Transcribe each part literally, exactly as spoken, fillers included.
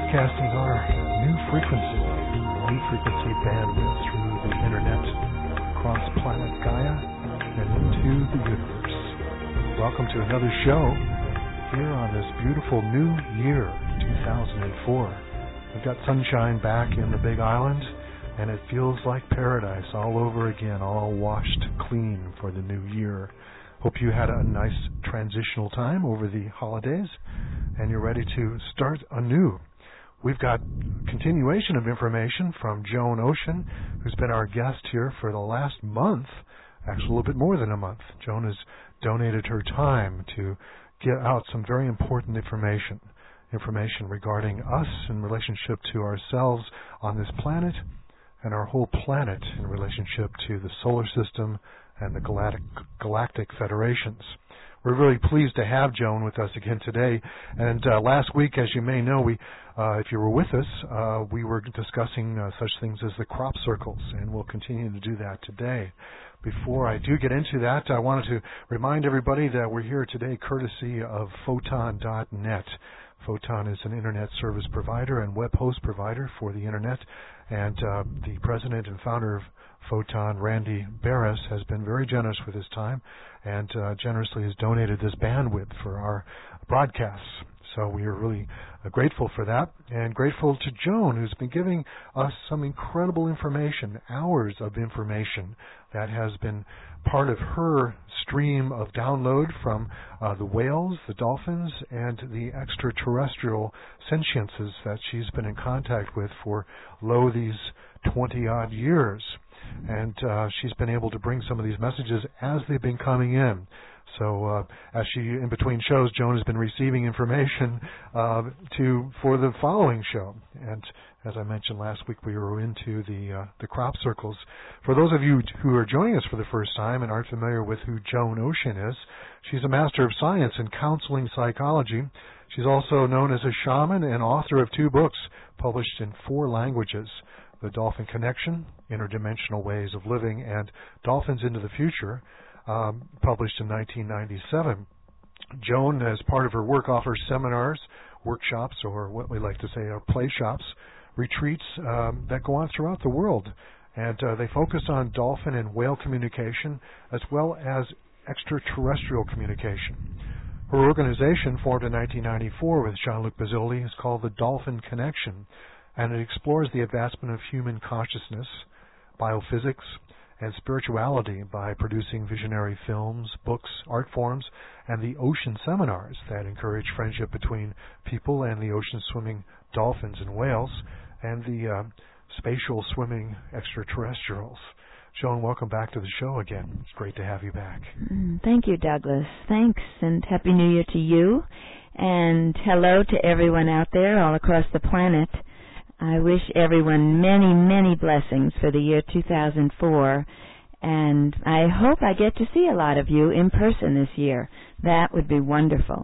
broadcasting our new frequency, new frequency bandwidth through the internet, across planet Gaia, and into the universe. Welcome to another show here on this beautiful new year, two thousand four. We've got sunshine back in the Big Island, and it feels like paradise all over again, all washed clean for the new year. Hope you had a nice transitional time over the holidays, and you're ready to start anew. We've got continuation of information from Joan Ocean, who's been our guest here for the last month, actually a little bit more than a month. Joan has donated her time to get out some very important information, information regarding us in relationship to ourselves on this planet and our whole planet in relationship to the solar system and the galactic, galactic federations. We're really pleased to have Joan with us again today. And uh, last week, as you may know, we, uh, if you were with us, uh, we were discussing uh, such things as the crop circles, and we'll continue to do that today. Before I do get into that, I wanted to remind everybody that we're here today courtesy of Photon dot net. Photon is an internet service provider and web host provider for the internet, and uh, the president and founder of Photon, Randy Barris, has been very generous with his time and uh, generously has donated this bandwidth for our broadcasts. So we are really uh, grateful for that, and grateful to Joan, who's been giving us some incredible information, hours of information that has been part of her stream of download from uh, the whales, the dolphins, and the extraterrestrial sentiences that she's been in contact with for, lo, these twenty-odd years. And uh, she's been able to bring some of these messages as they've been coming in. So uh, as she, in between shows, Joan has been receiving information uh, to for the following show. And as I mentioned last week, we were into the uh, the crop circles. For those of you who are joining us for the first time and aren't familiar with who Joan Ocean is, she's a Master of Science in Counseling Psychology. She's also known as a shaman and author of two books published in four languages: The Dolphin Connection, Interdimensional Ways of Living, and Dolphins into the Future, um, published in nineteen ninety-seven. Joan, as part of her work, offers seminars, workshops, or what we like to say are play shops, retreats um, that go on throughout the world. And uh, they focus on dolphin and whale communication as well as extraterrestrial communication. Her organization, formed in nineteen ninety-four with Jean-Luc Bazili, is called the Dolphin Connection, and it explores the advancement of human consciousness, biophysics, and spirituality by producing visionary films, books, art forms, and the ocean seminars that encourage friendship between people and the ocean-swimming dolphins and whales, and the uh, spatial swimming extraterrestrials. Joan, welcome back to the show again. It's great to have you back. Mm, thank you, Douglas. Thanks, and Happy New Year to you. And hello to everyone out there all across the planet. I wish everyone many, many blessings for the year two thousand four, and I hope I get to see a lot of you in person this year. That would be wonderful.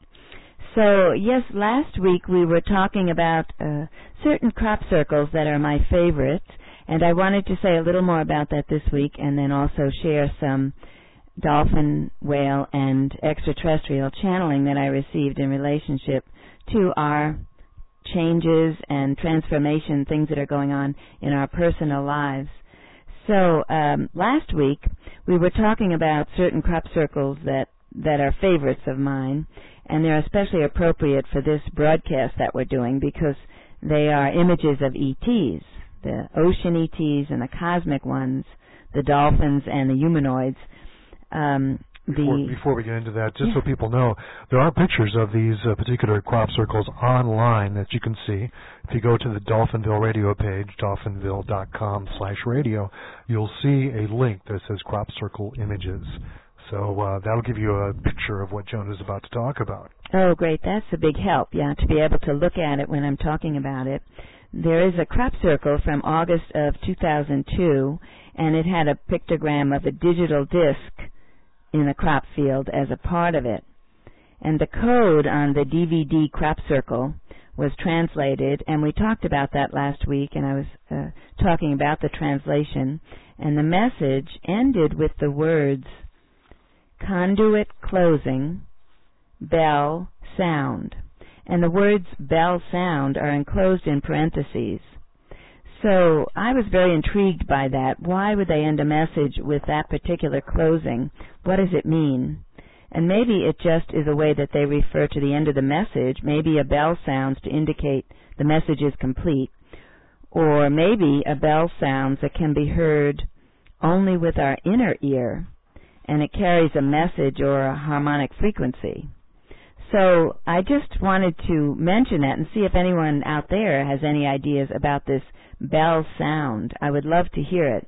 So, yes, last week we were talking about uh, certain crop circles that are my favorites, and I wanted to say a little more about that this week and then also share some dolphin, whale, and extraterrestrial channeling that I received in relationship to our changes and transformation, things that are going on in our personal lives. So um, last week we were talking about certain crop circles that, that are favorites of mine, and they're especially appropriate for this broadcast that we're doing because they are images of E Ts, the ocean E Ts and the cosmic ones, the dolphins and the humanoids. Um, Before, the, before we get into that, just yeah. so people know, there are pictures of these uh, particular crop circles online that you can see. If you go to the Dolphinville radio page, dolphinville dot com slash radio, you'll see a link that says crop circle images. So uh, that'll give you a picture of what Joan is about to talk about. Oh, great. That's a big help, yeah, to be able to look at it when I'm talking about it. There is a crop circle from August of two thousand two, and it had a pictogram of a digital disc in the crop field as a part of it. And the code on the D V D crop circle was translated, and we talked about that last week, and I was uh, talking about the translation, and the message ended with the words, conduit closing, bell, sound. and the words bell sound are enclosed in parentheses. So I was very intrigued by that. Why would they end a message with that particular closing? What does it mean? And maybe it just is a way that they refer to the end of the message. Maybe a bell sounds to indicate the message is complete. Or maybe a bell sounds that can be heard only with our inner ear, and it carries a message or a harmonic frequency. So I just wanted to mention that and see if anyone out there has any ideas about this bell sound. I would love to hear it.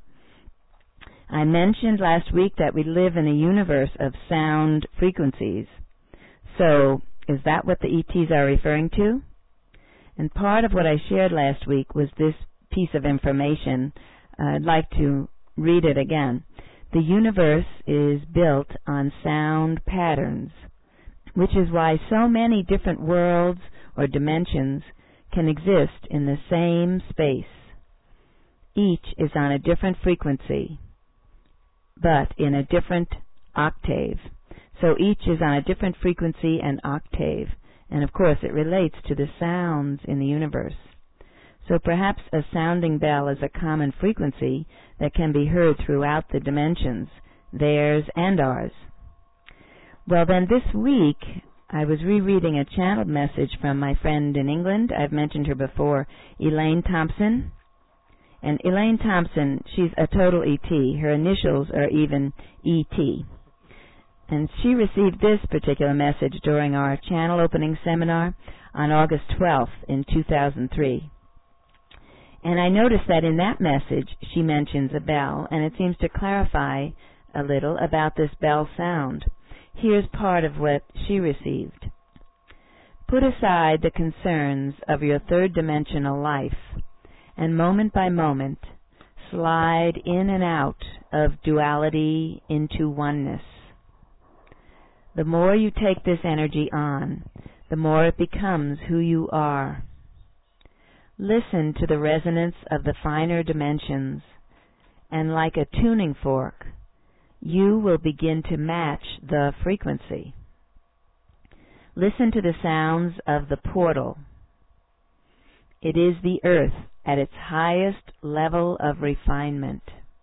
I mentioned last week that we live in a universe of sound frequencies. So is that what the E Ts are referring to? And part of what I shared last week was this piece of information. Uh, I'd like to read it again. The universe is built on sound patterns, which is why so many different worlds or dimensions can exist in the same space. Each is on a different frequency, but in a different octave. So each is on a different frequency and octave, and of course it relates to the sounds in the universe. So perhaps a sounding bell is a common frequency that can be heard throughout the dimensions, theirs and ours. Well, then this week I was rereading a channeled message from my friend in England. I've mentioned her before, Elaine Thompson. And Elaine Thompson, she's a total E T. Her initials are even E T. And she received this particular message during our channel opening seminar on August twelfth in two thousand three. And I noticed that in that message she mentions a bell, and it seems to clarify a little about this bell sound. Here's part of what she received. Put aside the concerns of your third dimensional life, and moment by moment slide in and out of duality into oneness. The more you take this energy on, the more it becomes who you are. Listen to the resonance of the finer dimensions, and like a tuning fork, you will begin to match the frequency. Listen to the sounds of the portal. It is the earth at its highest level of refinement.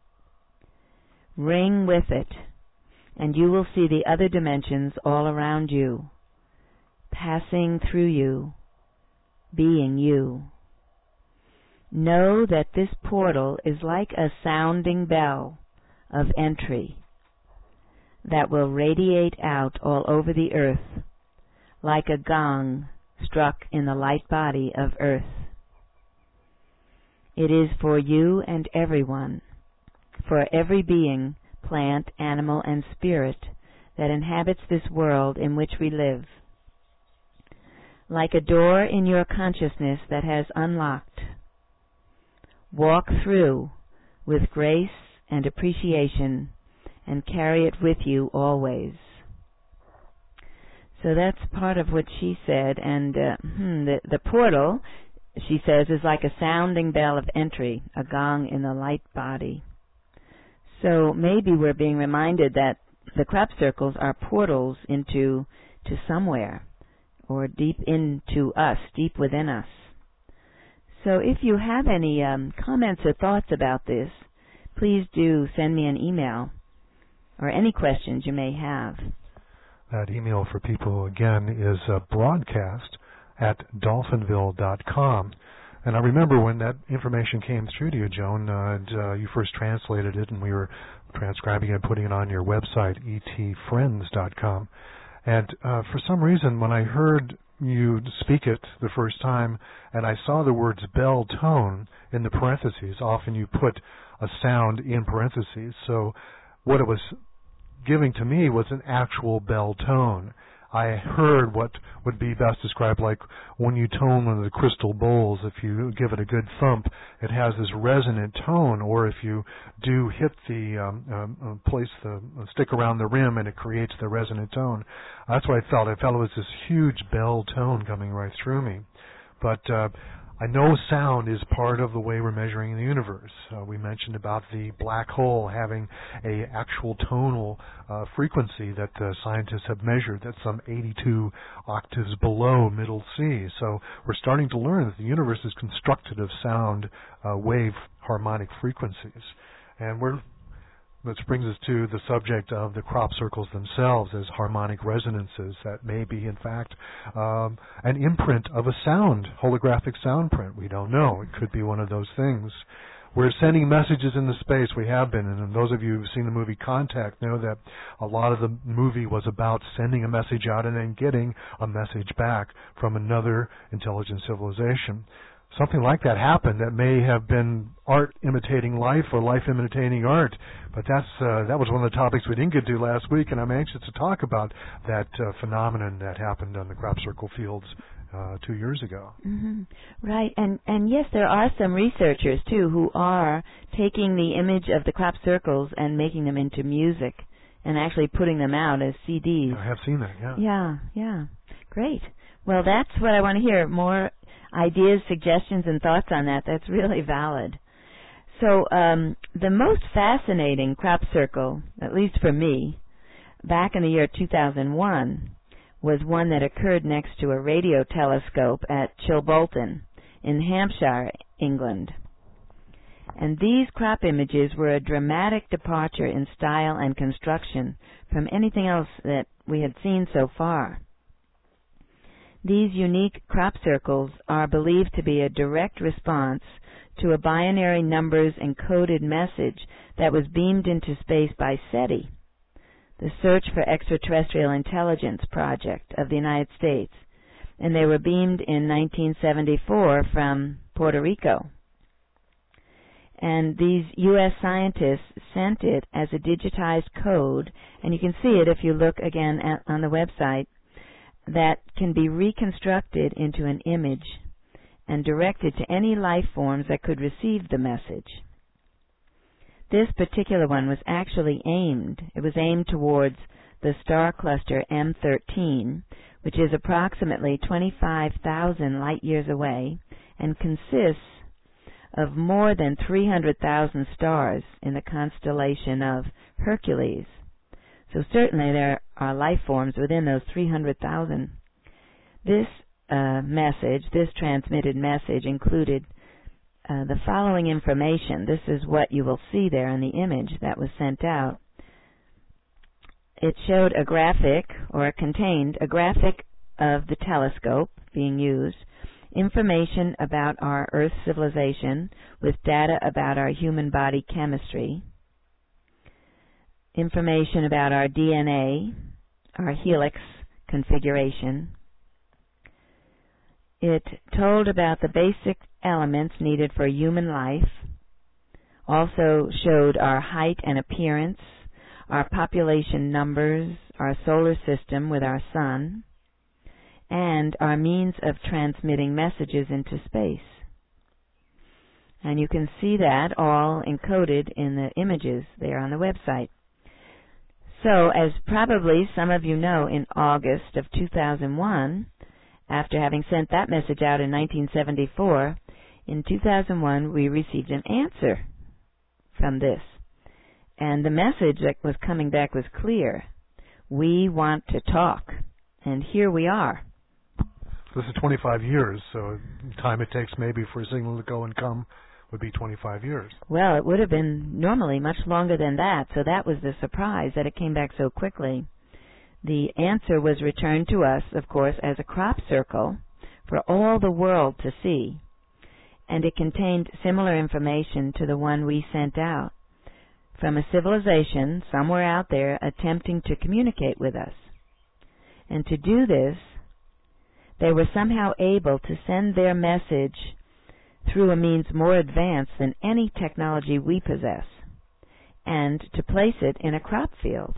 Ring with it, and you will see the other dimensions all around you, passing through you, being you. Know that this portal is like a sounding bell of entry that will radiate out all over the earth like a gong struck in the light body of earth. It is for you and everyone, for every being, plant, animal, and spirit that inhabits this world in which we live. Like a door in your consciousness that has unlocked, walk through with grace and appreciation and carry it with you always. So that's part of what she said, and uh, hmm, the, the portal, she says, is like a sounding bell of entry, a gong in the light body. So maybe we're being reminded that the crop circles are portals into to somewhere, or deep into us, deep within us. So if you have any um, comments or thoughts about this, please do send me an email, or any questions you may have. That email for people, again, is uh, broadcast at dolphinville dot com. And I remember when that information came through to you, Joan, uh, and, uh, you first translated it, and we were transcribing it and putting it on your website, e t friends dot com. And uh, for some reason, when I heard you speak it the first time, and I saw the words bell tone in the parentheses, often you put a sound in parentheses, so what it was giving to me was an actual bell tone. I heard what would be best described like when you tone one of the crystal bowls. If you give it a good thump, it has this resonant tone, or if you do hit the um, um, place the uh, stick around the rim and it creates the resonant tone. That's what I felt. I felt it was this huge bell tone coming right through me. But uh, I know sound is part of the way we're measuring the universe. Uh, we mentioned about the black hole having a actual tonal uh, frequency that uh, scientists have measured that's some eighty-two octaves below middle C. So we're starting to learn that the universe is constructed of sound uh, wave harmonic frequencies. And we're Which brings us to the subject of the crop circles themselves as harmonic resonances that may be, in fact, um, an imprint of a sound, holographic sound print. We don't know. It could be one of those things. We're sending messages into space. We have been. And those of you who've seen the movie Contact know that a lot of the movie was about sending a message out and then getting a message back from another intelligent civilization. Something like that happened that may have been art imitating life or life imitating art. But that's uh, that was one of the topics we didn't get to last week, and I'm anxious to talk about that uh, phenomenon that happened on the crop circle fields uh, two years ago. Mm-hmm. Right, and, and yes, there are some researchers, too, who are taking the image of the crop circles and making them into music and actually putting them out as C Ds. I have seen that, yeah. Yeah, yeah. Great. Well, that's what I want to hear, more ideas, suggestions, and thoughts on that. That's really valid. So um, the most fascinating crop circle, at least for me, back in the year two thousand one, was one that occurred next to a radio telescope at Chilbolton in Hampshire, England. And these crop images were a dramatic departure in style and construction from anything else that we had seen so far. These unique crop circles are believed to be a direct response to a binary numbers encoded message that was beamed into space by SETI, the Search for Extraterrestrial Intelligence project of the United States, and they were beamed in nineteen seventy-four from Puerto Rico. And these U S scientists sent it as a digitized code, and you can see it if you look again at, on the website, that can be reconstructed into an image and directed to any life forms that could receive the message. This particular one was actually aimed, it was aimed towards the star cluster M thirteen, which is approximately twenty-five thousand light years away and consists of more than three hundred thousand stars in the constellation of Hercules. So certainly there are life forms within those three hundred thousand. This uh, message, this transmitted message, included uh, the following information. This is what you will see there in the image that was sent out. It showed a graphic, or it contained a graphic of the telescope being used, information about our Earth civilization with data about our human body chemistry, information about our D N A, our helix configuration. It told about the basic elements needed for human life, also showed our height and appearance, our population numbers, our solar system with our sun, and our means of transmitting messages into space. And you can see that all encoded in the images there on the website. So, as probably some of you know, in August of two thousand one, after having sent that message out in nineteen seventy-four, in two thousand one we received an answer from this. And the message that was coming back was clear. We want to talk. And here we are. This is twenty-five years, so the time it takes maybe for a signal to go and come would be twenty-five years. Well, it would have been normally much longer than that, so that was the surprise that it came back so quickly. The answer was returned to us, of course, as a crop circle for all the world to see, and it contained similar information to the one we sent out from a civilization somewhere out there attempting to communicate with us. And to do this, they were somehow able to send their message through a means more advanced than any technology we possess, and to place it in a crop field.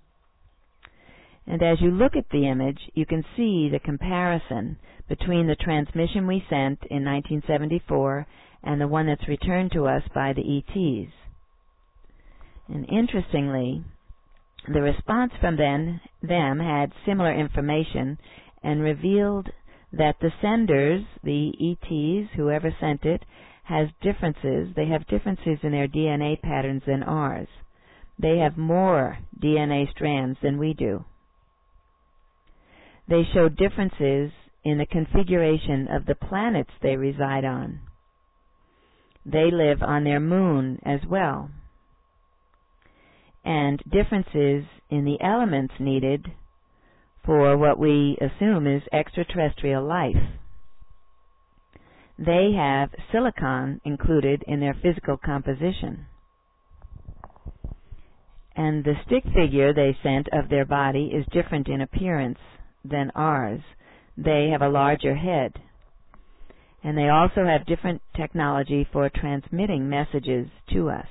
And as you look at the image, you can see the comparison between the transmission we sent in nineteen seventy-four and the one that's returned to us by the E Ts. And interestingly, the response from then, them had similar information and revealed that the senders, the E Ts, whoever sent it, has differences. They have differences in their D N A patterns than ours. They have more D N A strands than we do. They show differences in the configuration of the planets they reside on. They live on their moon as well. And differences in the elements needed for what we assume is extraterrestrial life. They have silicon included in their physical composition. And the stick figure they sent of their body is different in appearance than ours. They have a larger head. And they also have different technology for transmitting messages to us.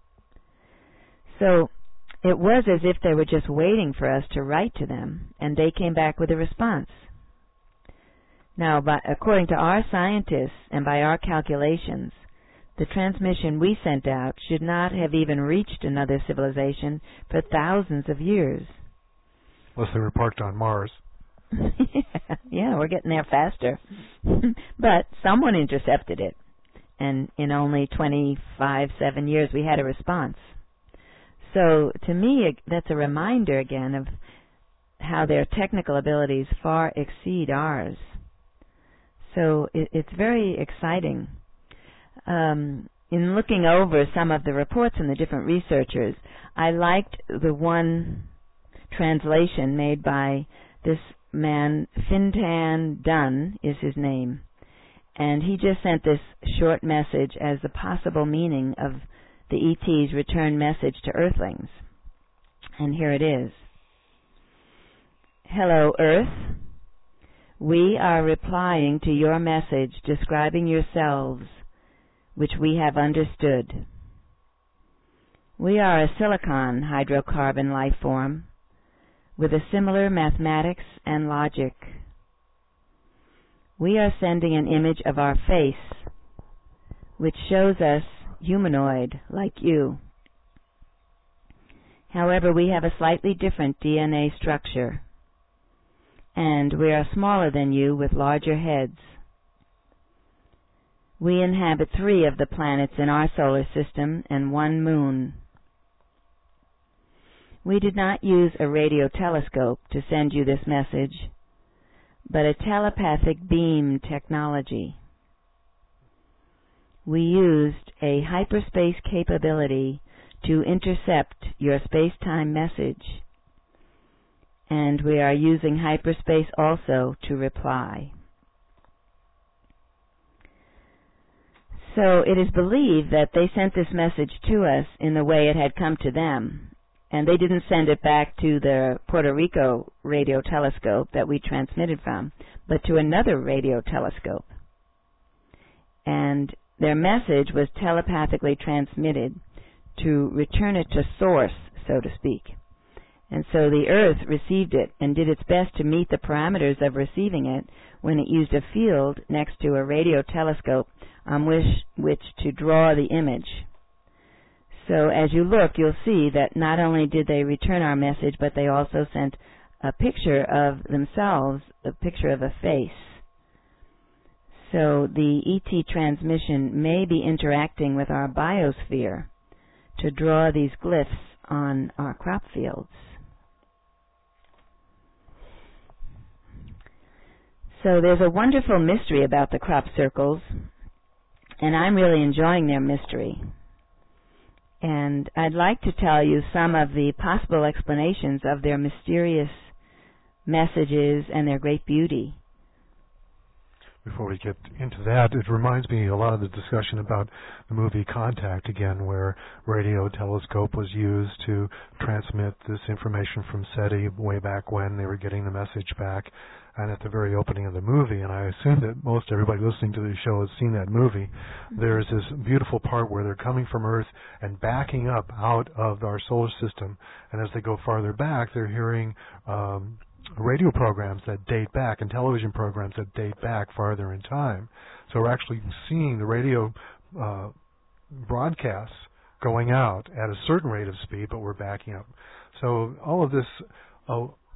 So it was as if they were just waiting for us to write to them, and they came back with a response. Now, by, according to our scientists and by our calculations, the transmission we sent out should not have even reached another civilization for thousands of years. Unless they were parked on Mars. yeah, yeah, we're getting there faster. But someone intercepted it, and in only twenty-five, seven years we had a response. So to me, that's a reminder again of how their technical abilities far exceed ours. So it, it's very exciting. Um, in looking over some of the reports from the different researchers, I liked the one translation made by this man, Fintan Dunn is his name, and he just sent this short message as the possible meaning of the E T's return message to Earthlings. And here it is. Hello, Earth. We are replying to your message describing yourselves, which we have understood. We are a silicon hydrocarbon life form with a similar mathematics and logic. We are sending an image of our face, which shows us humanoid like you. However, we have a slightly different D N A structure, and we are smaller than you with larger heads. We inhabit three of the planets in our solar system and one moon. We did not use a radio telescope to send you this message, but a telepathic beam technology. We used a hyperspace capability to intercept your space-time message, and we are using hyperspace also to reply. So it is believed that they sent this message to us in the way it had come to them, and they didn't send it back to the Puerto Rico radio telescope that we transmitted from, but to another radio telescope. And their message was telepathically transmitted to return it to source, so to speak. And so the Earth received it and did its best to meet the parameters of receiving it when it used a field next to a radio telescope on which, which to draw the image. So as you look, you'll see that not only did they return our message, but they also sent a picture of themselves, a picture of a face. So the E T transmission may be interacting with our biosphere to draw these glyphs on our crop fields. So there's a wonderful mystery about the crop circles, and I'm really enjoying their mystery. And I'd like to tell you some of the possible explanations of their mysterious messages and their great beauty. Before we get into that, it reminds me a lot of the discussion about the movie Contact again, where radio telescope was used to transmit this information from SETI way back when they were getting the message back. And at the very opening of the movie, and I assume that most everybody listening to the show has seen that movie, there's this beautiful part where they're coming from Earth and backing up out of our solar system. And as they go farther back, they're hearing um, radio programs that date back and television programs that date back farther in time. So we're actually seeing the radio uh, broadcasts going out at a certain rate of speed, but we're backing up. So all of this uh,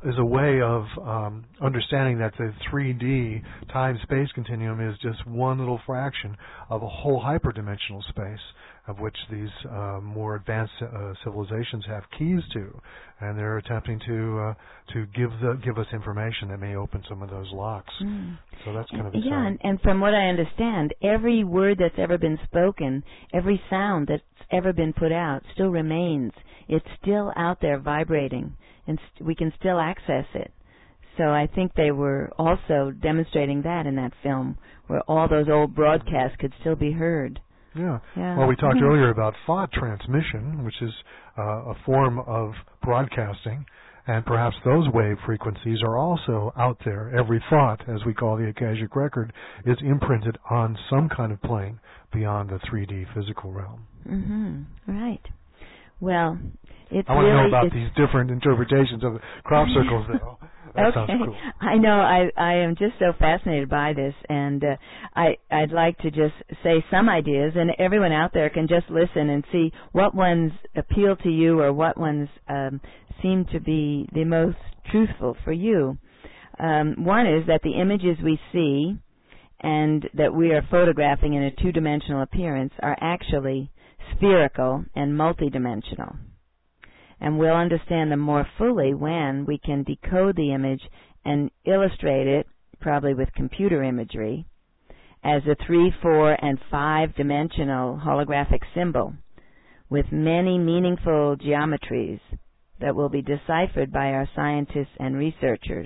is a way of um, understanding that the three D time-space continuum is just one little fraction of a whole hyperdimensional space, of which these uh, more advanced uh, civilizations have keys to, and they're attempting to uh, to give the give us information that may open some of those locks. Mm. So that's kind of exciting. Yeah, and, and from what I understand, every word that's ever been spoken, every sound that's ever been put out, still remains. It's still out there vibrating, and st- we can still access it. So I think they were also demonstrating that in that film, where all those old broadcasts could still be heard. Yeah. yeah. Well, we talked mm-hmm. earlier about thought transmission, which is uh, a form of broadcasting, and perhaps those wave frequencies are also out there. Every thought, as we call the Akashic Record, is imprinted on some kind of plane beyond the three D physical realm. Mm-hmm. Right. Well, it's I want really, to know about these different interpretations of the crop circles, though. That okay. sounds cool. I know. I I am just so fascinated by this, and uh, I I'd like to just say some ideas, and everyone out there can just listen and see what ones appeal to you or what ones um, seem to be the most truthful for you. Um, one is that the images we see and that we are photographing in a two-dimensional appearance are actually spherical and multidimensional. And we'll understand them more fully when we can decode the image and illustrate it, probably with computer imagery, as a three, four, and five-dimensional holographic symbol with many meaningful geometries that will be deciphered by our scientists and researchers.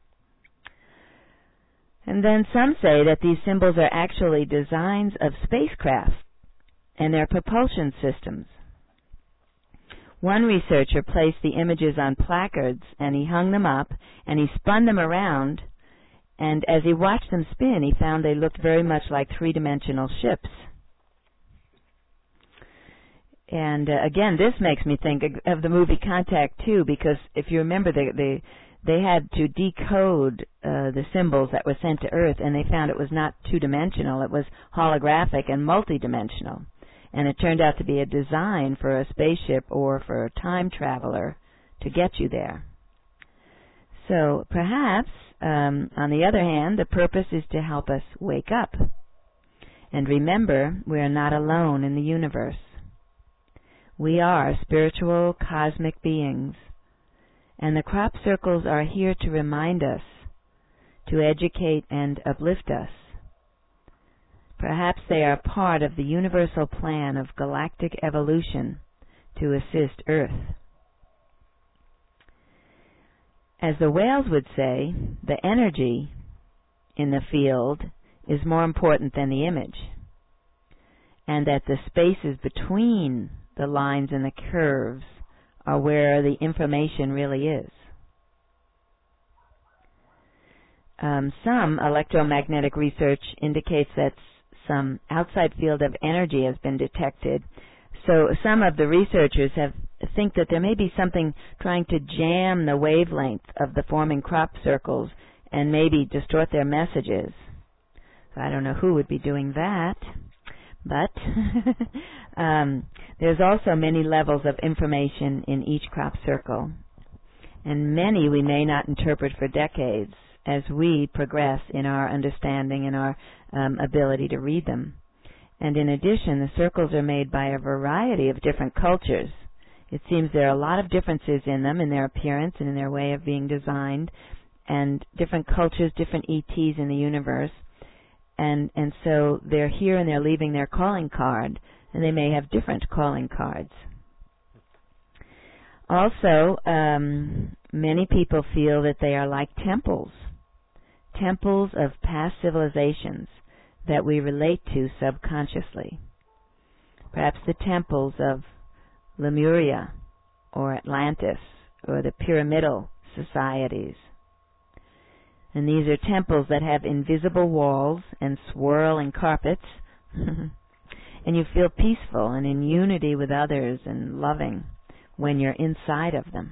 And then some say that these symbols are actually designs of spacecraft and their propulsion systems. One researcher placed the images on placards, and he hung them up, and he spun them around, and as he watched them spin, he found they looked very much like three-dimensional ships. And uh, again, this makes me think of the movie Contact two, because if you remember, they they, they had to decode uh, the symbols that were sent to Earth, and they found it was not two-dimensional, it was holographic and multidimensional. And it turned out to be a design for a spaceship or for a time traveler to get you there. So perhaps, um, on the other hand, the purpose is to help us wake up. And remember, we are not alone in the universe. We are spiritual, cosmic beings. And the crop circles are here to remind us, to educate and uplift us. Perhaps they are part of the universal plan of galactic evolution to assist Earth. As the whales would say, the energy in the field is more important than the image, and that the spaces between the lines and the curves are where the information really is. Um, some electromagnetic research indicates that some outside field of energy has been detected. So some of the researchers have think that there may be something trying to jam the wavelength of the forming crop circles and maybe distort their messages. So I don't know who would be doing that, but um, there's also many levels of information in each crop circle, and many we may not interpret for decades as we progress in our understanding and our um, ability to read them. And in addition, the circles are made by a variety of different cultures. It seems there are a lot of differences in them, in their appearance and in their way of being designed, and different cultures, different E Ts in the universe. And, and so they're here and they're leaving their calling card, and they may have different calling cards. Also, um, many people feel that they are like temples, temples of past civilizations that we relate to subconsciously. Perhaps the temples of Lemuria or Atlantis or the pyramidal societies. And these are temples that have invisible walls and swirling carpets, and you feel peaceful and in unity with others and loving when you're inside of them.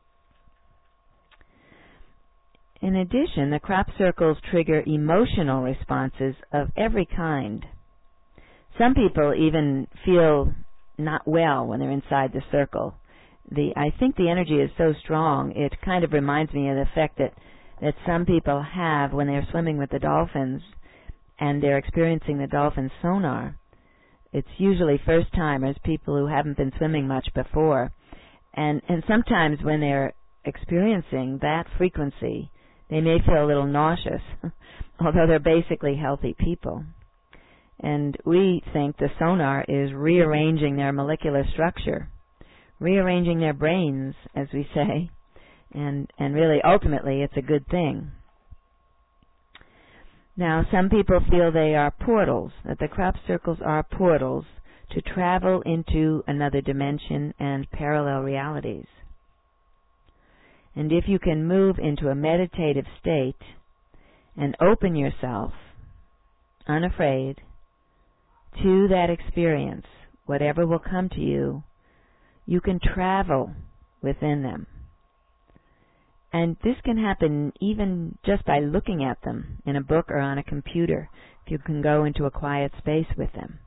In addition, the crop circles trigger emotional responses of every kind. Some people even feel not well when they're inside the circle. the I think the energy is so strong, it kind of reminds me of the effect that, that some people have when they're swimming with the dolphins and they're experiencing the dolphin sonar. It's usually first-timers, people who haven't been swimming much before. And, and sometimes when they're experiencing that frequency, they may feel a little nauseous, although they're basically healthy people. And we think the sonar is rearranging their molecular structure, rearranging their brains, as we say, and, and really, ultimately, it's a good thing. Now, some people feel they are portals, that the crop circles are portals to travel into another dimension and parallel realities. And if you can move into a meditative state and open yourself, unafraid, to that experience, whatever will come to you, you can travel within them. And this can happen even just by looking at them in a book or on a computer, if you can go into a quiet space with them.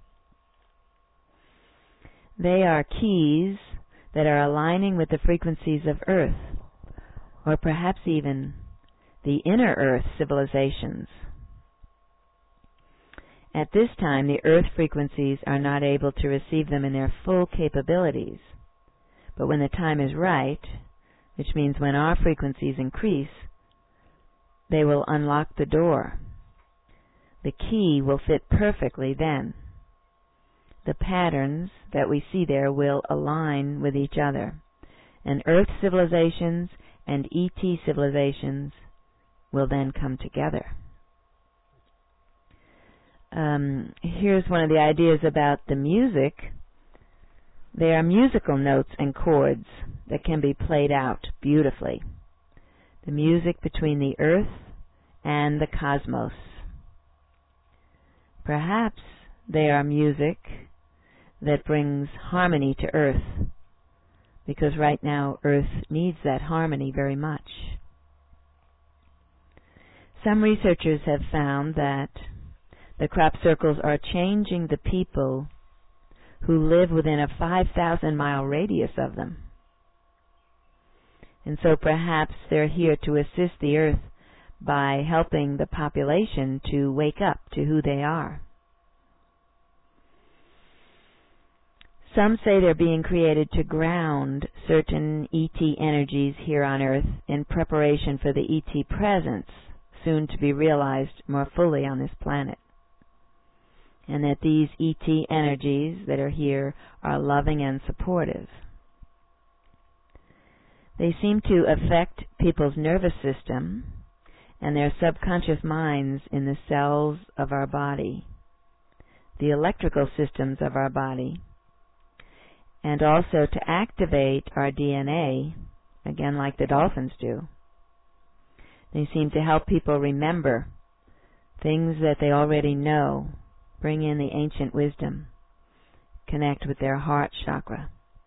They are keys that are aligning with the frequencies of Earth, or perhaps even the inner Earth civilizations. At this time, the Earth frequencies are not able to receive them in their full capabilities. But when the time is right, which means when our frequencies increase, they will unlock the door. The key will fit perfectly then. The patterns that we see there will align with each other, and Earth civilizations and E T civilizations will then come together. Um, here's one of the ideas about the music. They are musical notes and chords that can be played out beautifully. The music between the Earth and the cosmos. Perhaps they are music that brings harmony to Earth, because right now Earth needs that harmony very much. Some researchers have found that the crop circles are changing the people who live within a five thousand mile radius of them. And so perhaps they're here to assist the Earth by helping the population to wake up to who they are. Some say they're being created to ground certain E T energies here on Earth in preparation for the E T presence, soon to be realized more fully on this planet. And that these E T energies that are here are loving and supportive. They seem to affect people's nervous system and their subconscious minds in the cells of our body, the electrical systems of our body, and also to activate our D N A, again like the dolphins do. They seem to help people remember things that they already know, bring in the ancient wisdom, connect with their heart chakra.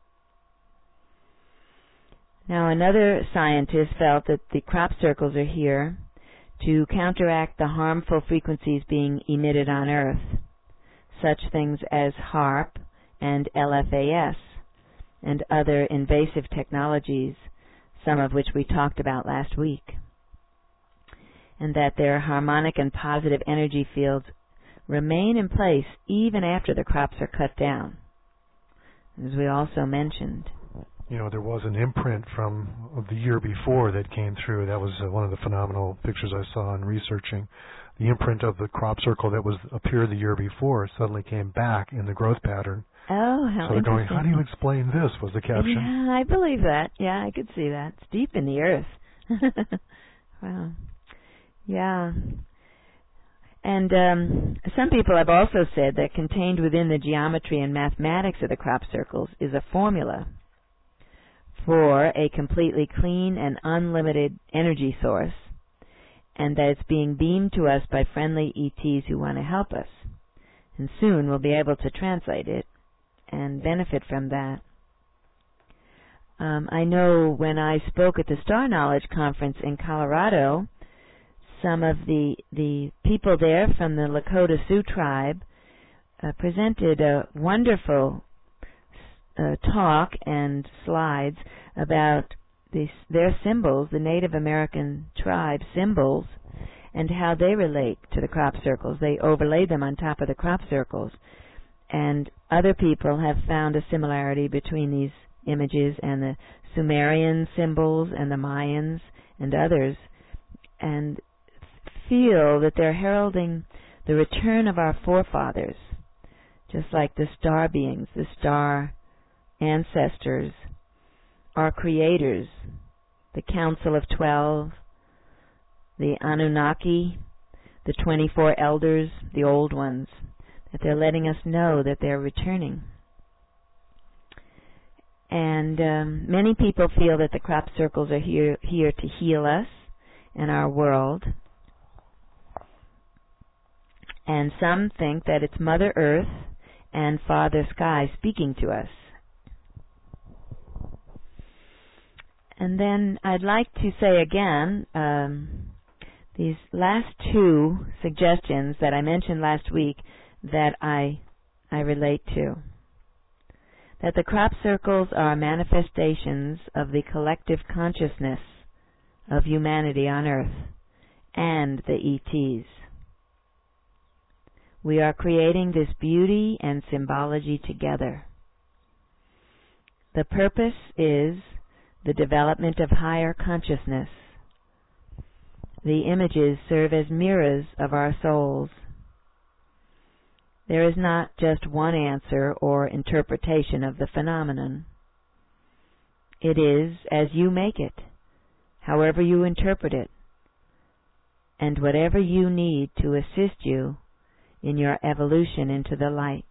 Now, another scientist felt that the crop circles are here to counteract the harmful frequencies being emitted on Earth, such things as HAARP and L F A S, and other invasive technologies, some of which we talked about last week, and that their harmonic and positive energy fields remain in place even after the crops are cut down, as we also mentioned. You know, there was an imprint from the year before that came through. That was uh, one of the phenomenal pictures I saw in researching. The imprint of the crop circle that was appeared the year before suddenly came back in the growth pattern. Oh, how so they're going, how do you explain this, was the caption. Yeah, I believe that. Yeah, I could see that. It's deep in the earth. Wow. Yeah. And um, some people have also said that contained within the geometry and mathematics of the crop circles is a formula for a completely clean and unlimited energy source, and that it's being beamed to us by friendly E Ts who want to help us. And soon we'll be able to translate it and benefit from that. Um, I know when I spoke at the Star Knowledge Conference in Colorado, some of the, the people there from the Lakota Sioux tribe uh, presented a wonderful uh, talk and slides about these, their symbols, the Native American tribe symbols, and how they relate to the crop circles. They overlay them on top of the crop circles. And other people have found a similarity between these images and the Sumerian symbols and the Mayans and others, and feel that they're heralding the return of our forefathers, just like the star beings, the star ancestors, our creators, the Council of Twelve, the Anunnaki, the twenty-four elders, the old ones, that they're letting us know that they're returning. And um, many people feel that the crop circles are here, here to heal us and our world. And some think that it's Mother Earth and Father Sky speaking to us. And then I'd like to say again, um, these last two suggestions that I mentioned last week that I I relate to. That the crop circles are manifestations of the collective consciousness of humanity on Earth and the E Ts. We are creating this beauty and symbology together. The purpose is the development of higher consciousness. The images serve as mirrors of our souls. There is not just one answer or interpretation of the phenomenon. It is as you make it, however you interpret it, and whatever you need to assist you in your evolution into the light.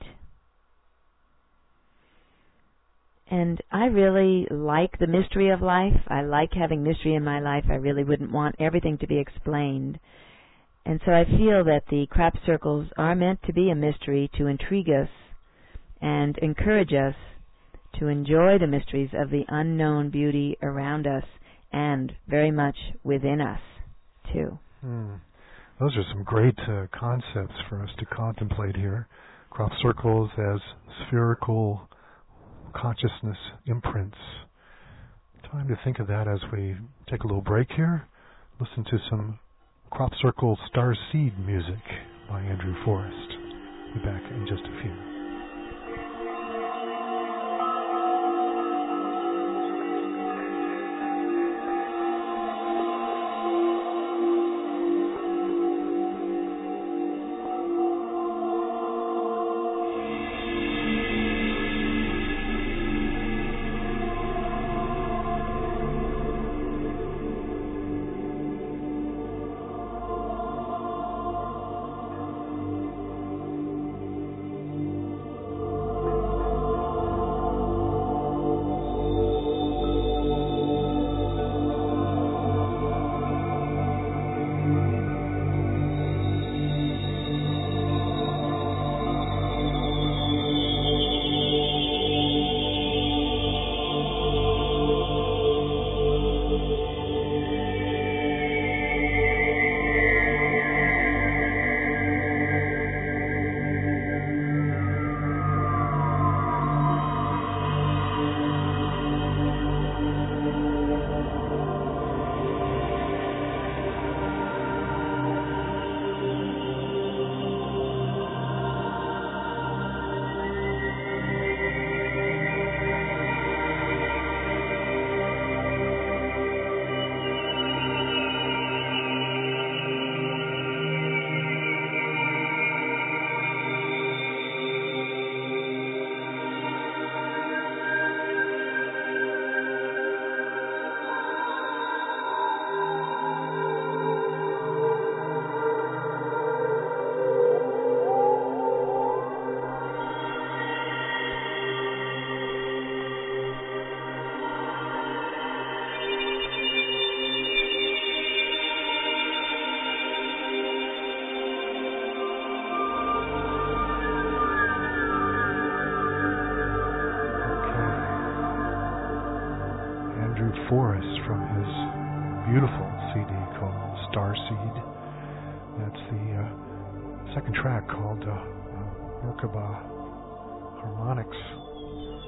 And I really like the mystery of life. I like having mystery in my life. I really wouldn't want everything to be explained. And so I feel that the crop circles are meant to be a mystery to intrigue us and encourage us to enjoy the mysteries of the unknown beauty around us and very much within us, too. Hmm. Those are some great uh, concepts for us to contemplate here. Crop circles as spherical consciousness imprints. Time to think of that as we take a little break here. Listen to some Crop Circle Star Seed music by Andrew Forrest. Be back in just a few. Forrest from his beautiful C D called Star Seed. That's the uh, second track called uh, uh, Merkaba Harmonics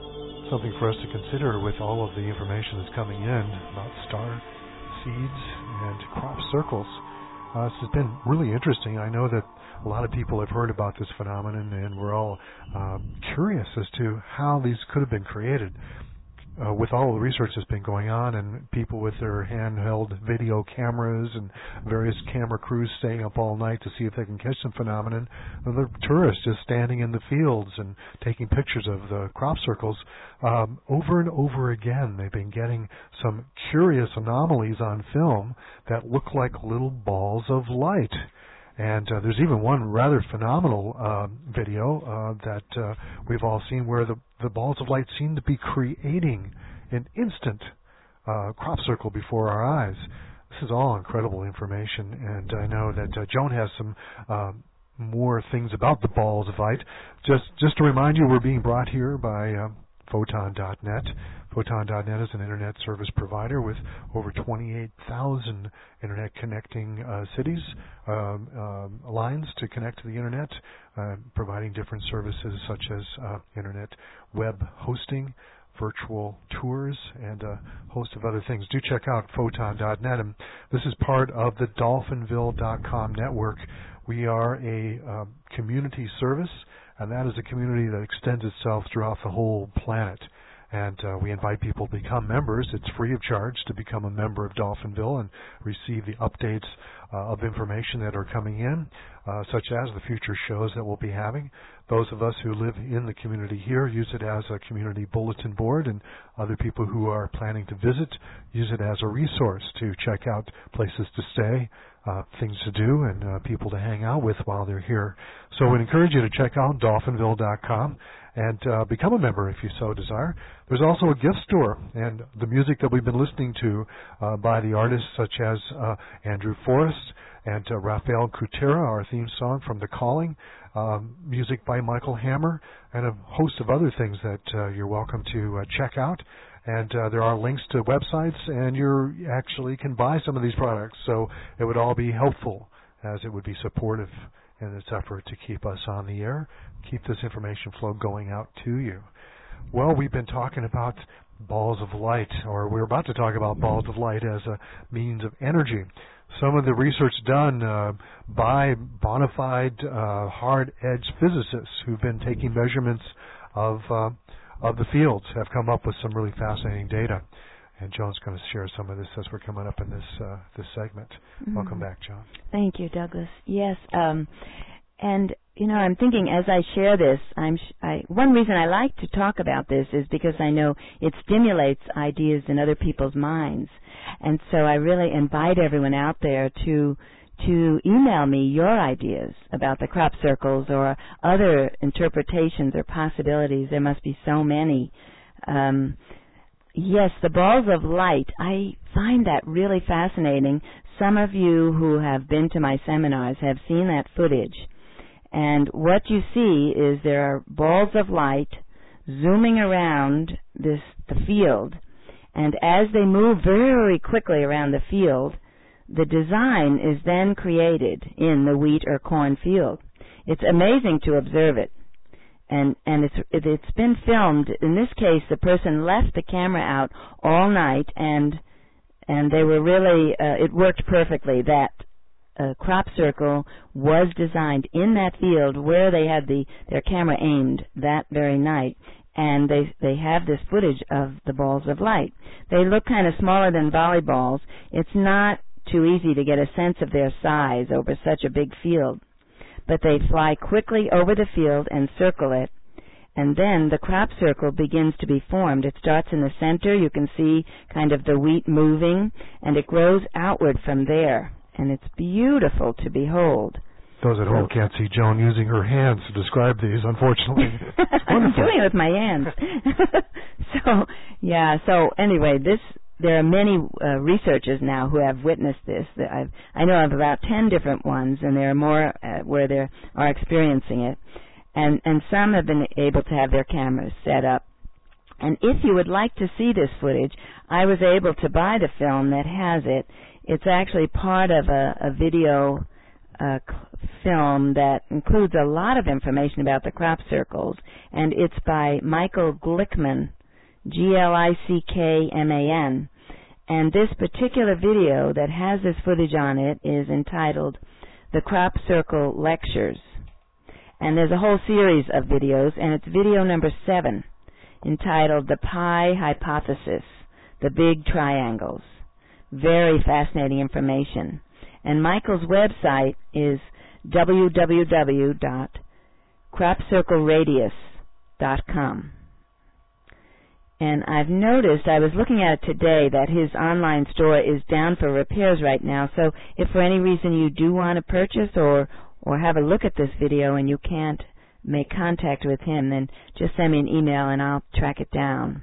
something for us to consider with all of the information that's coming in about star seeds and crop circles. Uh, this has been really interesting. I know that a lot of people have heard about this phenomenon, and we're all uh, curious as to how these could have been created. Uh, with all the research that's been going on and people with their handheld video cameras and various camera crews staying up all night to see if they can catch some phenomenon, and the tourists just standing in the fields and taking pictures of the crop circles, um, over and over again they've been getting some curious anomalies on film that look like little balls of light. And uh, there's even one rather phenomenal uh, video uh, that uh, we've all seen where the, the balls of light seem to be creating an instant uh, crop circle before our eyes. This is all incredible information, and I know that uh, Joan has some uh, more things about the balls of light. Just, just to remind you, we're being brought here by uh, Photon dot net. Photon dot net is an internet service provider with over twenty-eight thousand internet connecting uh, cities, um, um, lines to connect to the internet, uh, providing different services such as uh, internet web hosting, virtual tours, and a host of other things. Do check out Photon dot net. And this is part of the Dolphinville dot com network. We are a uh, community service, and that is a community that extends itself throughout the whole planet. And uh, we invite people to become members. It's free of charge to become a member of Dolphinville and receive the updates uh, of information that are coming in, uh, such as the future shows that we'll be having. Those of us who live in the community here use it as a community bulletin board, and other people who are planning to visit use it as a resource to check out places to stay, uh, things to do, and uh, people to hang out with while they're here. So we'd encourage you to check out Dolphinville dot com and uh, become a member if you so desire. There's also a gift store, and the music that we've been listening to uh, by the artists such as uh, Andrew Forrest and uh, Rafael Kutera, our theme song from The Calling, um, music by Michael Hammer, and a host of other things that uh, you're welcome to uh, check out. And uh, there are links to websites, and you actually can buy some of these products, so it would all be helpful, as it would be supportive in this effort to keep us on the air, keep this information flow going out to you. Well, we've been talking about balls of light, or we're about to talk about balls of light as a means of energy. Some of the research done uh, by bona fide, uh, hard-edged physicists who've been taking measurements of uh, of the fields have come up with some really fascinating data. And Joan's going to share some of this as we're coming up in this uh, this segment. Mm-hmm. Welcome back, Joan. Thank you, Douglas. Yes, um, and you know, I'm thinking as I share this, I'm sh- I, one reason I like to talk about this is because I know it stimulates ideas in other people's minds, and so I really invite everyone out there to to email me your ideas about the crop circles or other interpretations or possibilities. There must be so many. Um, Yes, the balls of light. I find that really fascinating. Some of you who have been to my seminars have seen that footage. And what you see is there are balls of light zooming around this the field. And as they move very quickly around the field, the design is then created in the wheat or corn field. It's amazing to observe it. And and it's it's been filmed. In this case, the person left the camera out all night, and and they were really uh, it worked perfectly. That uh, crop circle was designed in that field where they had the their camera aimed that very night, and they they have this footage of the balls of light. They look kind of smaller than volleyballs. It's not too easy to get a sense of their size over such a big field. But they fly quickly over the field and circle it, and then the crop circle begins to be formed. It starts in the center. You can see kind of the wheat moving, and it grows outward from there, and it's beautiful to behold. Those at home can't see Joan using her hands to describe these, unfortunately. It's wonderful. I'm doing it with my hands. so, yeah, so anyway, this... There are many uh, researchers now who have witnessed this. I've, I know of about ten different ones, and there are more uh, where they are experiencing it. And, and some have been able to have their cameras set up. And if you would like to see this footage, I was able to buy the film that has it. It's actually part of a, a video uh, film that includes a lot of information about the crop circles, and it's by Michael Glickman, G L I C K M A N. And this particular video that has this footage on it is entitled The Crop Circle Lectures. And there's a whole series of videos, and it's video number seven, entitled The Pi Hypothesis, The Big Triangles. Very fascinating information. And Michael's website is w w w dot crop circle radius dot com. And I've noticed, I was looking at it today, that his online store is down for repairs right now. So if for any reason you do want to purchase or, or have a look at this video and you can't make contact with him, then just send me an email and I'll track it down.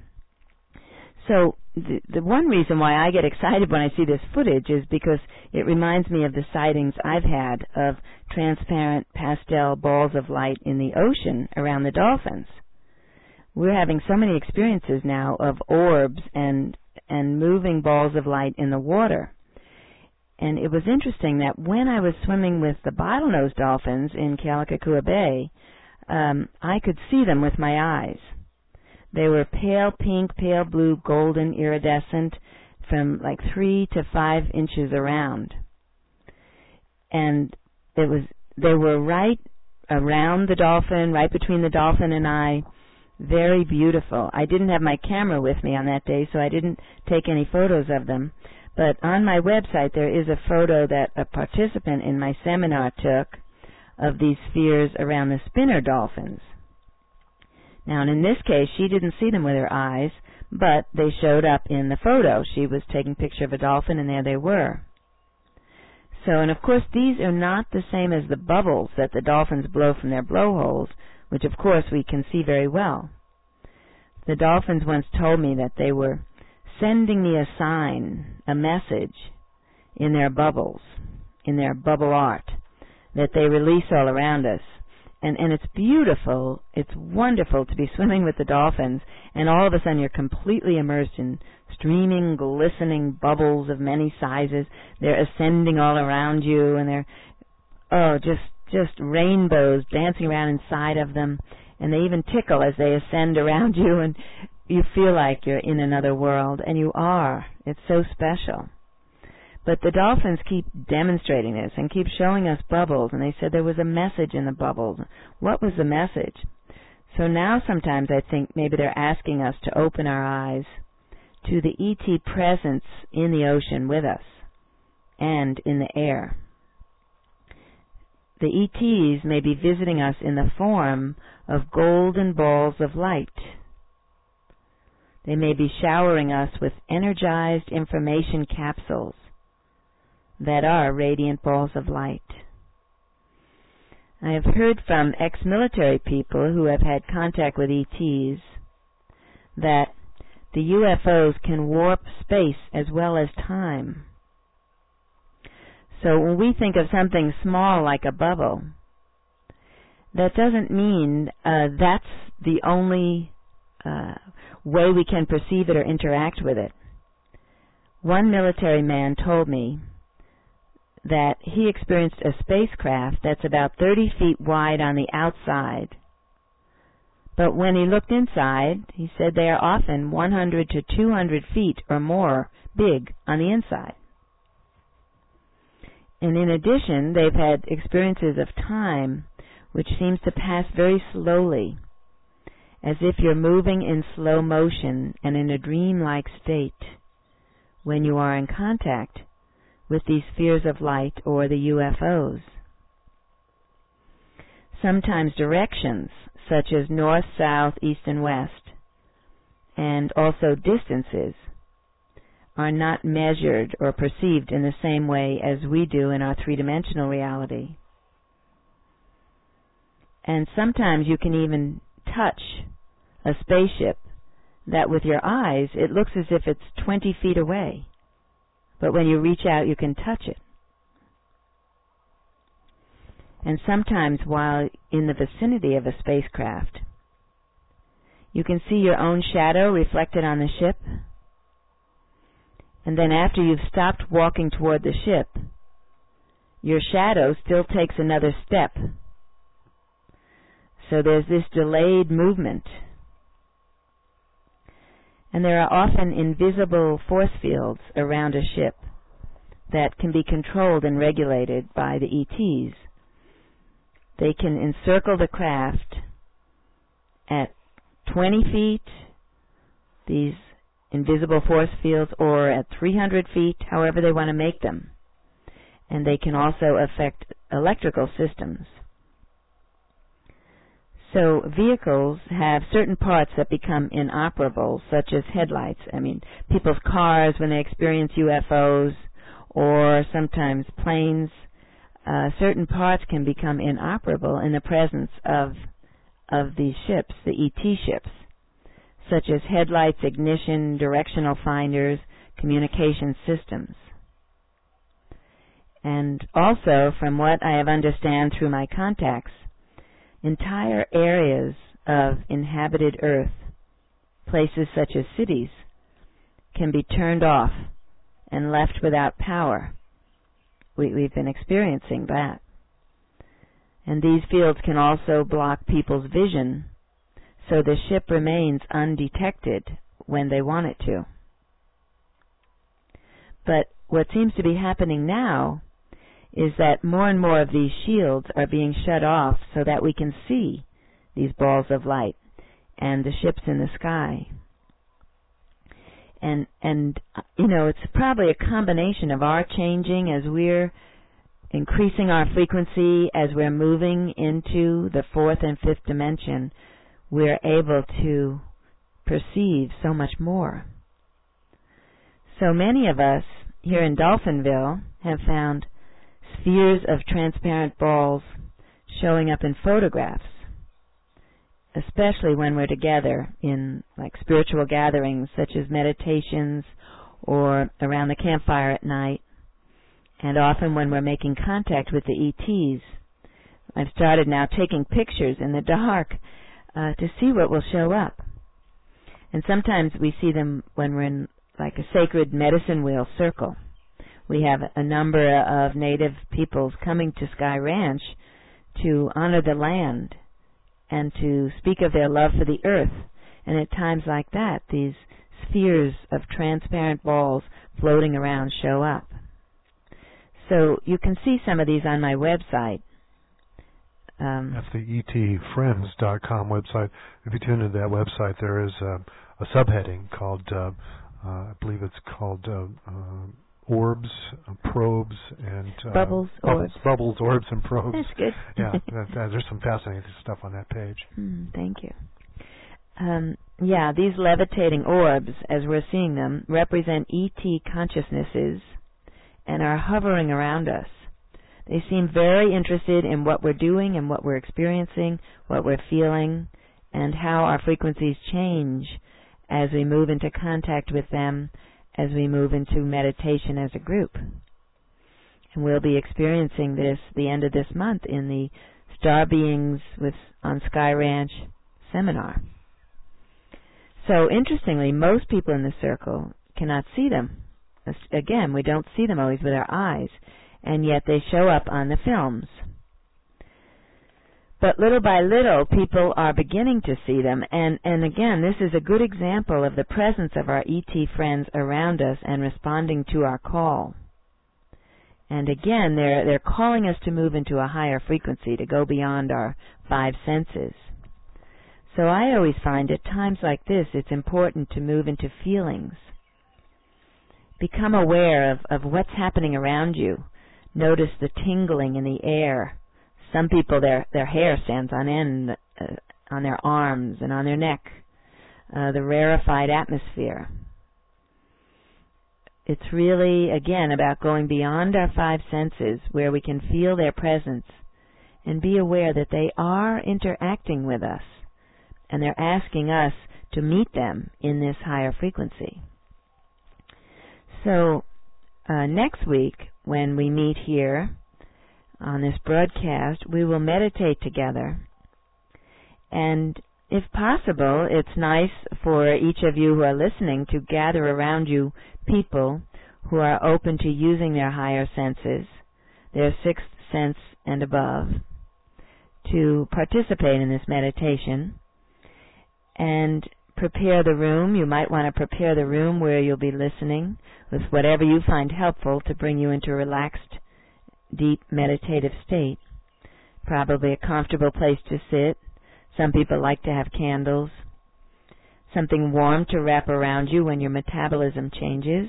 So the, the one reason why I get excited when I see this footage is because it reminds me of the sightings I've had of transparent pastel balls of light in the ocean around the dolphins. We're having so many experiences now of orbs and and moving balls of light in the water. And it was interesting that when I was swimming with the bottlenose dolphins in Kealakekua Bay, um, I could see them with my eyes. They were pale pink, pale blue, golden, iridescent, from like three to five inches around. And it was they were right around the dolphin, right between the dolphin and I. Very beautiful. I didn't have my camera with me on that day, so I didn't take any photos of them. But on my website there is a photo that a participant in my seminar took of these spheres around the spinner dolphins. Now, in this case, she didn't see them with her eyes, but they showed up in the photo. She was taking a picture of a dolphin, and there they were. So, and of course, these are not the same as the bubbles that the dolphins blow from their blowholes, which of course we can see very well. The dolphins once told me that they were sending me a sign, a message, in their bubbles, in their bubble art, that they release all around us. And, and it's beautiful, it's wonderful to be swimming with the dolphins, and all of a sudden you're completely immersed in streaming, glistening bubbles of many sizes. They're ascending all around you, and they're, oh, just just rainbows dancing around inside of them, and they even tickle as they ascend around you, and you feel like you're in another world, and you are. It's so special. But the dolphins keep demonstrating this and keep showing us bubbles, and they said there was a message in the bubbles. What was the message? So now sometimes I think maybe they're asking us to open our eyes to the E T presence in the ocean with us and in the air. The E Ts may be visiting us in the form of golden balls of light. They may be showering us with energized information capsules that are radiant balls of light. I have heard from ex-military people who have had contact with E Ts that the U F Os can warp space as well as time. So when we think of something small like a bubble, that doesn't mean uh, that's the only uh, way we can perceive it or interact with it. One military man told me that he experienced a spacecraft that's about thirty feet wide on the outside. But when he looked inside, he said they are often one hundred to two hundred feet or more big on the inside. And in addition, they've had experiences of time which seems to pass very slowly, as if you're moving in slow motion and in a dreamlike state when you are in contact with these spheres of light or the U F Os. Sometimes directions, such as north, south, east, and west, and also distances, are not measured or perceived in the same way as we do in our three-dimensional reality. And sometimes you can even touch a spaceship that with your eyes it looks as if it's twenty feet away. But when you reach out, you can touch it. And sometimes while in the vicinity of a spacecraft, you can see your own shadow reflected on the ship. And then after you've stopped walking toward the ship, your shadow still takes another step. So there's this delayed movement. And there are often invisible force fields around a ship that can be controlled and regulated by the E Ts. They can encircle the craft at twenty feet, these invisible force fields, or at three hundred feet, however they want to make them. And they can also affect electrical systems. So vehicles have certain parts that become inoperable, such as headlights. I mean, people's cars when they experience U F Os, or sometimes planes, uh, certain parts can become inoperable in the presence of of these ships, the E T ships, such as headlights, ignition, directional finders, communication systems. And also, from what I have understand through my contacts, entire areas of inhabited Earth, places such as cities, can be turned off and left without power. We, we've been experiencing that. And these fields can also block people's vision, so the ship remains undetected when they want it to. But what seems to be happening now is that more and more of these shields are being shut off so that we can see these balls of light and the ships in the sky. And, and you know, it's probably a combination of our changing as we're increasing our frequency, as we're moving into the fourth and fifth dimension, we're able to perceive so much more. So many of us here in Dolphinville have found spheres of transparent balls showing up in photographs, especially when we're together in like spiritual gatherings such as meditations or around the campfire at night, and often when we're making contact with the E Ts. I've started now taking pictures in the dark uh, to see what will show up. And sometimes we see them when we're in like a sacred medicine wheel circle. We have a number of native peoples coming to Sky Ranch to honor the land and to speak of their love for the earth. And at times like that, these spheres of transparent balls floating around show up. So you can see some of these on my website. Um, That's the E T friends dot com website. If you tune into that website, there is a, a subheading called, uh, uh, I believe it's called uh, uh, Orbs, uh, Probes, and... Uh, bubbles, bubbles, orbs. Bubbles, Orbs, and Probes. That's good. Yeah, that, that, there's some fascinating stuff on that page. Mm, thank you. Um, yeah, these levitating orbs, as we're seeing them, represent E T consciousnesses and are hovering around us. They seem very interested in what we're doing and what we're experiencing, what we're feeling, and how our frequencies change as we move into contact with them, as we move into meditation as a group. And we'll be experiencing this the end of this month in the Star Beings with on Sky Ranch seminar. So interestingly, most people in the circle cannot see them. Again, we don't see them always with our eyes, and yet they show up on the films. But little by little, people are beginning to see them, and, and again, this is a good example of the presence of our E T friends around us and responding to our call. And again, they're, they're calling us to move into a higher frequency, to go beyond our five senses. So I always find at times like this, it's important to move into feelings. Become aware of, of what's happening around you. Notice the tingling in the air. Some people, their their hair stands on end uh, on their arms and on their neck. Uh, the rarefied atmosphere. It's really, again, about going beyond our five senses, where we can feel their presence and be aware that they are interacting with us, and they're asking us to meet them in this higher frequency. So uh, next week, when we meet here on this broadcast, we will meditate together. And if possible, it's nice for each of you who are listening to gather around you people who are open to using their higher senses, their sixth sense and above, to participate in this meditation. And prepare the room. You might want to prepare the room where you'll be listening with whatever you find helpful to bring you into a relaxed, deep meditative state. Probably a comfortable place to sit. Some people like to have candles. Something warm to wrap around you when your metabolism changes.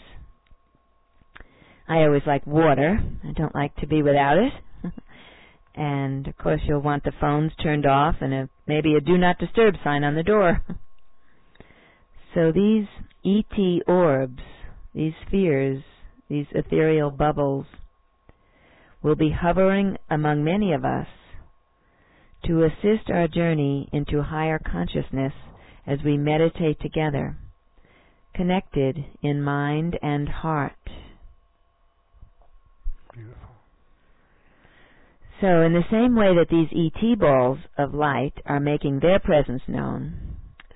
I always like water. I don't like to be without it. And, of course, you'll want the phones turned off and a, maybe a do not disturb sign on the door. So these E T orbs, these spheres, these ethereal bubbles, will be hovering among many of us to assist our journey into higher consciousness as we meditate together, connected in mind and heart. Beautiful. So in the same way that these E T balls of light are making their presence known,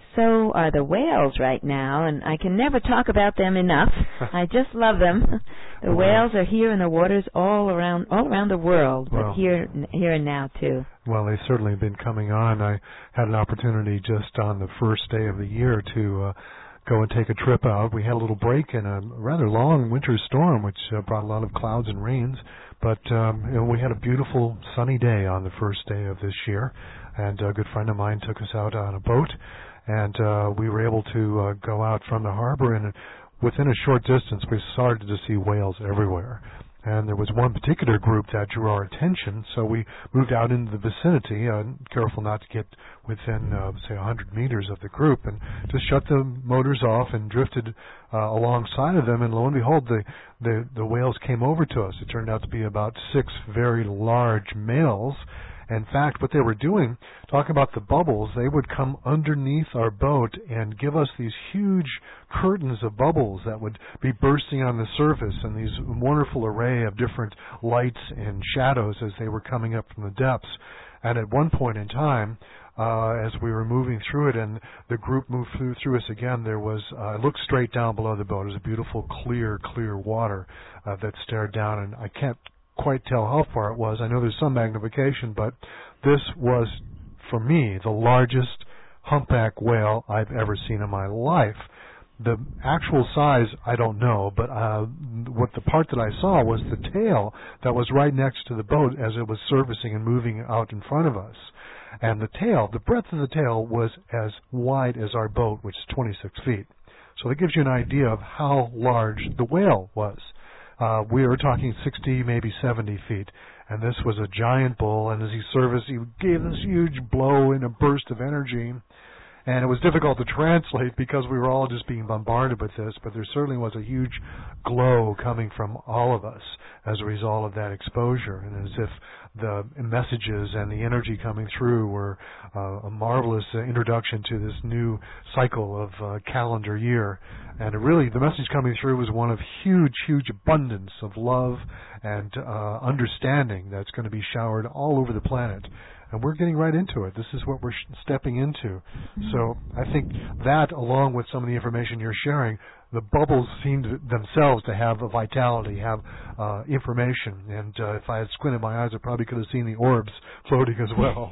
so are the whales right now, and I can never talk about them enough. I just love them. The well, whales are here in the waters all around all around the world, well, but here here and now too. Well, they've certainly been coming on. I had an opportunity just on the first day of the year to uh, go and take a trip out. We had a little break in a rather long winter storm, which uh, brought a lot of clouds and rains. But um, you know, we had a beautiful sunny day on the first day of this year, and a good friend of mine took us out on a boat, and uh, we were able to uh, go out from the harbor, and within a short distance we started to see whales everywhere. And there was one particular group that drew our attention, so we moved out into the vicinity, uh, careful not to get within, uh, say, one hundred meters of the group, and just shut the motors off and drifted uh, alongside of them, and lo and behold, the, the, the whales came over to us. It turned out to be about six very large males. In fact, what they were doing, talking about the bubbles, they would come underneath our boat and give us these huge curtains of bubbles that would be bursting on the surface, and these wonderful array of different lights and shadows as they were coming up from the depths. And at one point in time, uh, as we were moving through it and the group moved through, through us again, there was, uh, I looked straight down below the boat. It was a beautiful, clear, clear water uh, that stared down, and I can't quite tell how far it was. I know there's some magnification, but this was, for me, the largest humpback whale I've ever seen in my life. The actual size, I don't know, but uh, what the part that I saw was the tail that was right next to the boat as it was surfacing and moving out in front of us. And the tail, the breadth of the tail was as wide as our boat, which is twenty-six feet. So that gives you an idea of how large the whale was. Uh, we were talking sixty, maybe seventy feet, and this was a giant bull, and as he surfaced, he gave this huge blow in a burst of energy, and it was difficult to translate because we were all just being bombarded with this, but there certainly was a huge glow coming from all of us as a result of that exposure, and as if the messages and the energy coming through were uh, a marvelous uh, introduction to this new cycle of uh, calendar year. And it really, the message coming through was one of huge, huge abundance of love and uh, understanding that's going to be showered all over the planet. And we're getting right into it. This is what we're sh- stepping into. So I think that, along with some of the information you're sharing, the bubbles seem to themselves to have a vitality, have uh, information. And uh, if I had squinted my eyes, I probably could have seen the orbs floating as well.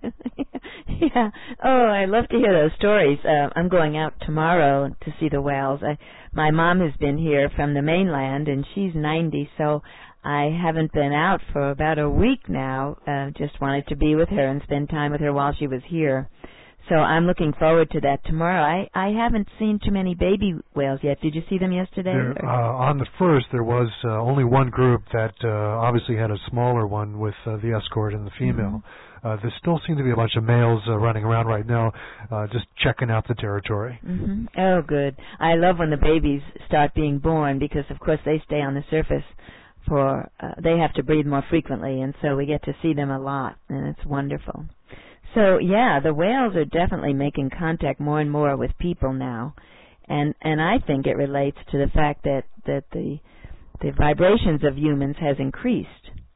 Yeah. Oh, I love to hear those stories. Uh, I'm going out tomorrow to see the whales. I, my mom has been here from the mainland, and she's ninety, so I haven't been out for about a week now. Uh, just wanted to be with her and spend time with her while she was here. So I'm looking forward to that tomorrow. I, I haven't seen too many baby whales yet. Did you see them yesterday? There, uh, on the first, there was uh, only one group that uh, obviously had a smaller one with uh, the escort and the female. Mm-hmm. Uh, there still seem to be a bunch of males uh, running around right now, uh, just checking out the territory. Mm-hmm. Oh, good. I love when the babies start being born because, of course, they stay on the surface. For uh, they have to breathe more frequently, and so we get to see them a lot, and it's wonderful. So, yeah, the whales are definitely making contact more and more with people now, and and I think it relates to the fact that, that the the vibrations of humans has increased.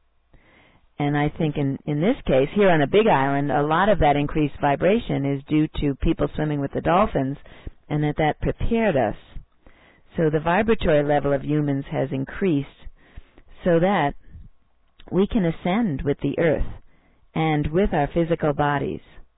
And I think in, in this case, here on the Big Island, a lot of that increased vibration is due to people swimming with the dolphins, and that that prepared us. So the vibratory level of humans has increased, so that we can ascend with the earth and with our physical bodies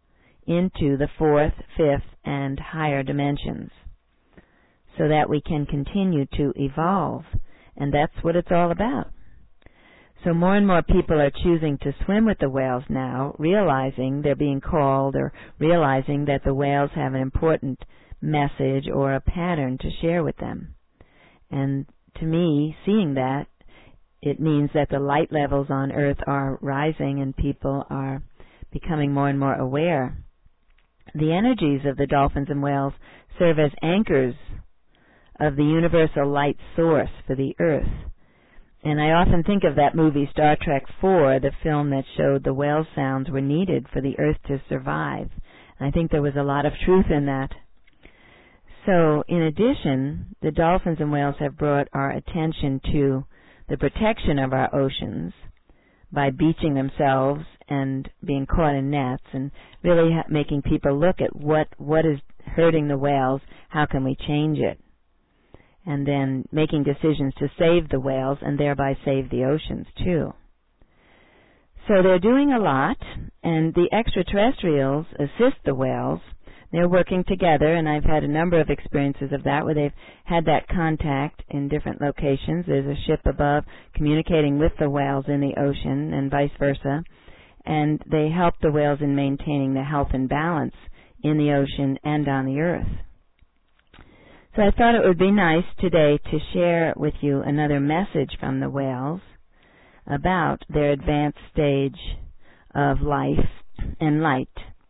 into the fourth, fifth, and higher dimensions so that we can continue to evolve. And that's what it's all about. So more and more people are choosing to swim with the whales now, realizing they're being called or realizing that the whales have an important message or a pattern to share with them. And to me, seeing that, it means that the light levels on Earth are rising and people are becoming more and more aware. The energies of the dolphins and whales serve as anchors of the universal light source for the Earth. And I often think of that movie Star Trek four, the film that showed the whale sounds were needed for the Earth to survive. And I think there was a lot of truth in that. So, in addition, the dolphins and whales have brought our attention to the protection of our oceans by beaching themselves and being caught in nets, and really ha- making people look at what, what is hurting the whales, how can we change it, and then making decisions to save the whales and thereby save the oceans too. So they're doing a lot, and the extraterrestrials assist the whales. They're working together, and I've had a number of experiences of that where they've had that contact in different locations. There's a ship above communicating with the whales in the ocean and vice versa, and they help the whales in maintaining the health and balance in the ocean and on the Earth. So I thought it would be nice today to share with you another message from the whales about their advanced stage of life and light.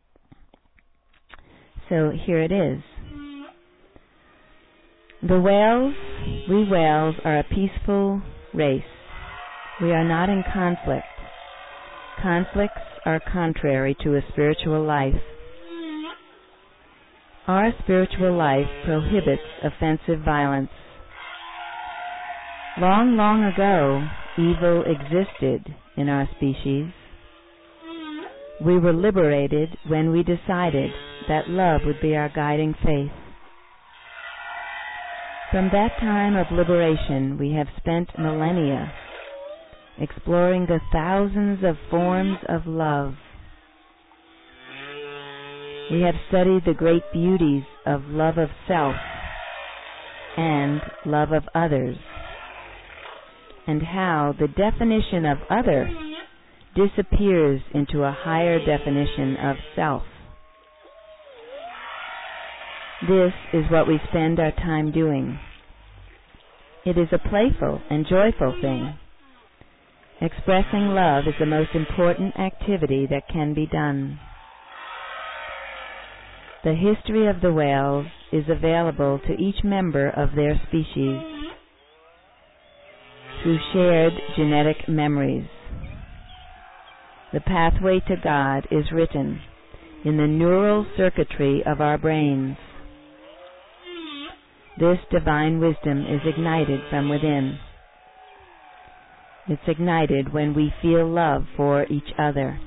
So here it is. The whales, we whales, are a peaceful race. We are not in conflict. Conflicts are contrary to a spiritual life. Our spiritual life prohibits offensive violence. Long, long ago, evil existed in our species. We were liberated when we decided that love would be our guiding faith. From that time of liberation, we have spent millennia exploring the thousands of forms of love. We have studied the great beauties of love of self and love of others, and how the definition of other disappears into a higher definition of self. This is what we spend our time doing. It is a playful and joyful thing. Expressing love is the most important activity that can be done. The history of the whales is available to each member of their species through shared genetic memories. The pathway to God is written in the neural circuitry of our brains. This divine wisdom is ignited from within. It's ignited when we feel love for each other.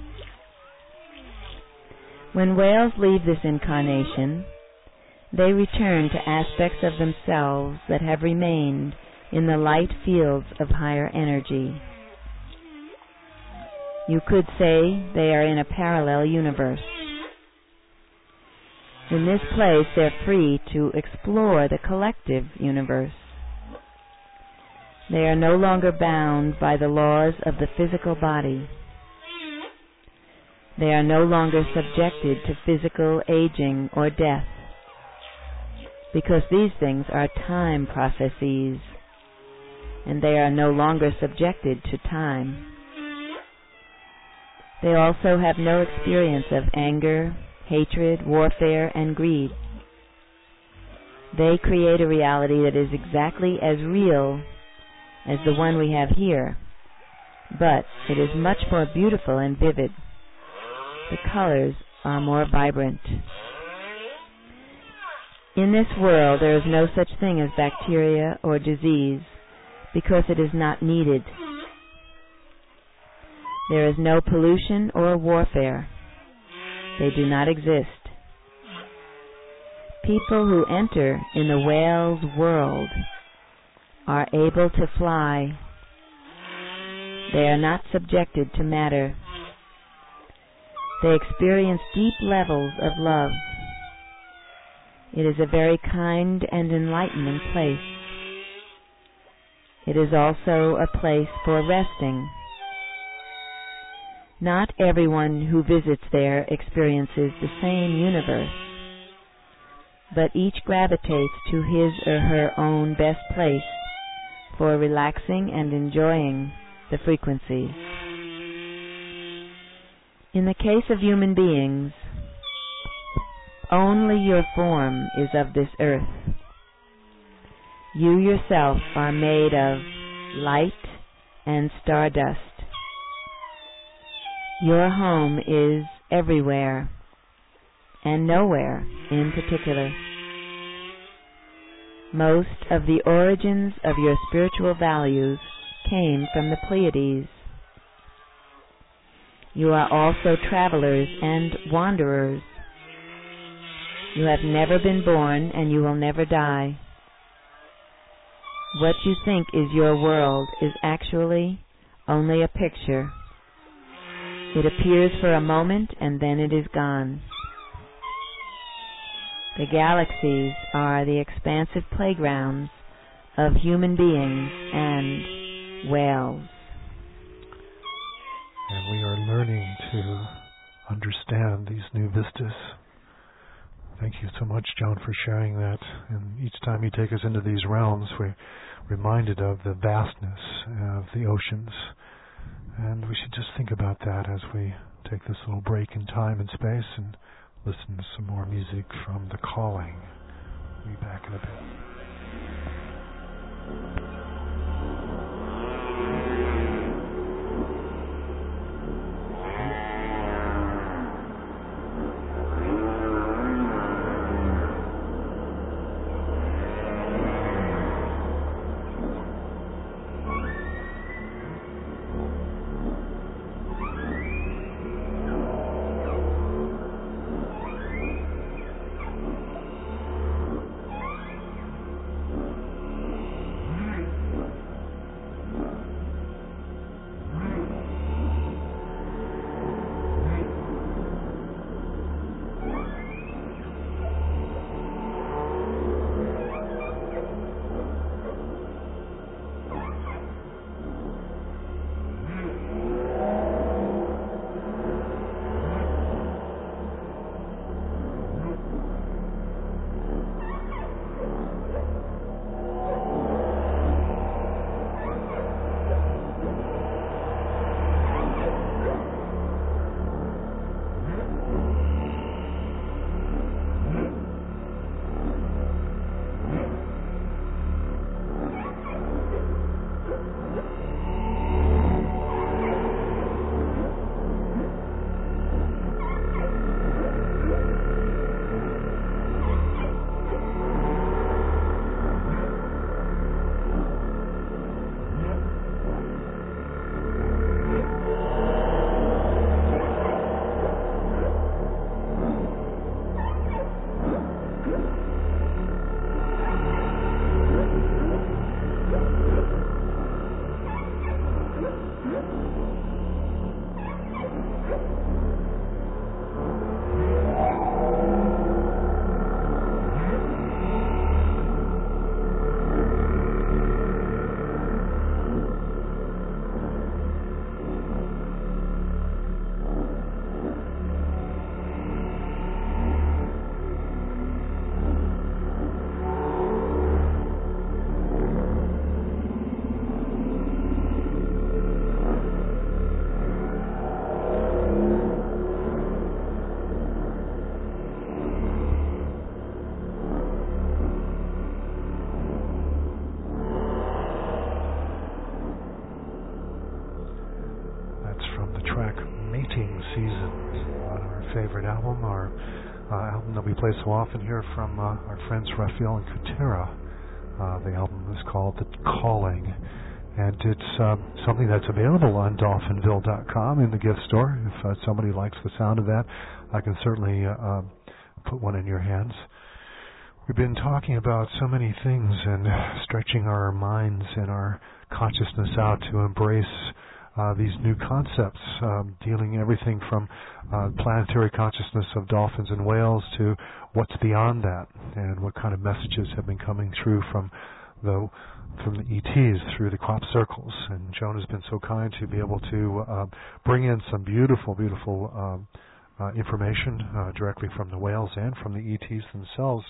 When whales leave this incarnation, they return to aspects of themselves that have remained in the light fields of higher energy. You could say they are in a parallel universe. In this place, they're free to explore the collective universe. They are no longer bound by the laws of the physical body. They are no longer subjected to physical aging or death, because these things are time processes, and they are no longer subjected to time. They also have no experience of anger, hatred, warfare, and greed. They create a reality that is exactly as real as the one we have here, but it is much more beautiful and vivid. The colors are more vibrant. In this world, there is no such thing as bacteria or disease, because it is not needed. There is no pollution or warfare. They do not exist. People who enter in the whale's world are able to fly. They are not subjected to matter. They experience deep levels of love. It is a very kind and enlightening place. It is also a place for resting. Not everyone who visits there experiences the same universe, but each gravitates to his or her own best place for relaxing and enjoying the frequencies. In the case of human beings, only your form is of this earth. You yourself are made of light and stardust. Your home is everywhere and nowhere in particular. Most of the origins of your spiritual values came from the Pleiades. You are also travelers and wanderers. You have never been born and you will never die. What you think is your world is actually only a picture. It appears for a moment and then it is gone. The galaxies are the expansive playgrounds of human beings and whales. And we are learning to understand these new vistas. Thank you so much, John, for sharing that. And each time you take us into these realms, we're reminded of the vastness of the oceans. And we should just think about that as we take this little break in time and space and listen to some more music from The Calling. We'll be back in a bit. Favorite album, our uh, album that we play so often here from uh, our friends Raphael and Kutera. Uh, the album is called The Calling, and it's uh, something that's available on dolphinville dot com in the gift store. If uh, somebody likes the sound of that, I can certainly uh, uh, put one in your hands. We've been talking about so many things and stretching our minds and our consciousness out to embrace uh, these new concepts, um, dealing everything from uh, planetary consciousness of dolphins and whales to what's beyond that, and what kind of messages have been coming through from the from the E Ts through the crop circles. And Joan has been so kind to be able to uh, bring in some beautiful, beautiful um, uh, information uh, directly from the whales and from the E Ts themselves.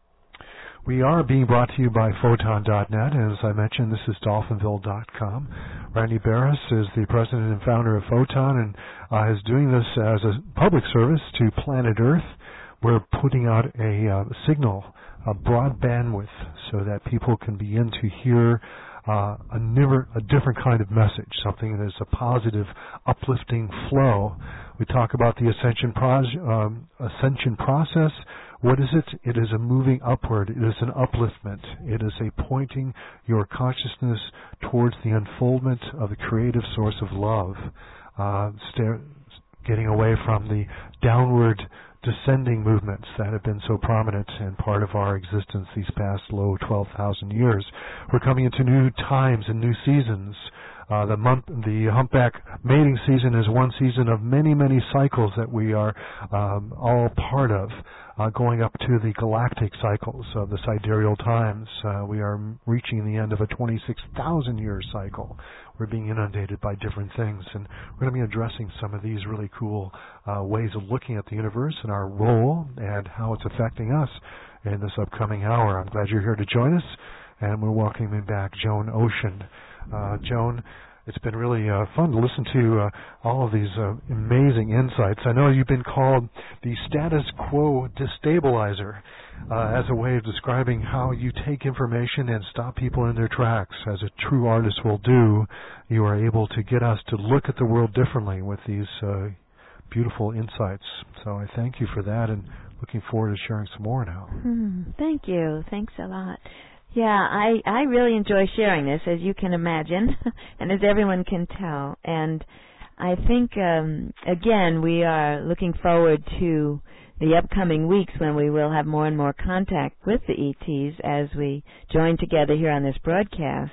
We are being brought to you by Photon dot net. As I mentioned, this is Dolphinville dot com. Randy Barris is the president and founder of Photon, and uh, is doing this as a public service to planet Earth. We're putting out a uh, signal, a broad bandwidth, so that people can begin to hear uh, a, never, a different kind of message, something that is a positive, uplifting flow. We talk about the ascension, pro- um, ascension process. What is it? It is a moving upward. It is an upliftment. It is a pointing your consciousness towards the unfoldment of the creative source of love, uh, stare, getting away from the downward descending movements that have been so prominent and part of our existence these past low twelve thousand years. We're coming into new times and new seasons. Uh, the month, the humpback mating season is one season of many, many cycles that we are um, all part of, uh, going up to the galactic cycles of the sidereal times. Uh, we are reaching the end of a twenty-six thousand year cycle. We're being inundated by different things, and we're going to be addressing some of these really cool uh, ways of looking at the universe and our role and how it's affecting us in this upcoming hour. I'm glad you're here to join us, and we're welcoming back Joan Ocean. Uh, Joan, it's been really uh, fun to listen to uh, all of these uh, amazing insights. I know you've been called the status quo destabilizer uh, as a way of describing how you take information and stop people in their tracks. As a true artist will do, you are able to get us to look at the world differently with these uh, beautiful insights. So I thank you for that, and looking forward to sharing some more now. Hmm, thank you. Thanks a lot. Yeah, I, I really enjoy sharing this, as you can imagine, and as everyone can tell. And I think, um, again, we are looking forward to the upcoming weeks when we will have more and more contact with the E Ts as we join together here on this broadcast.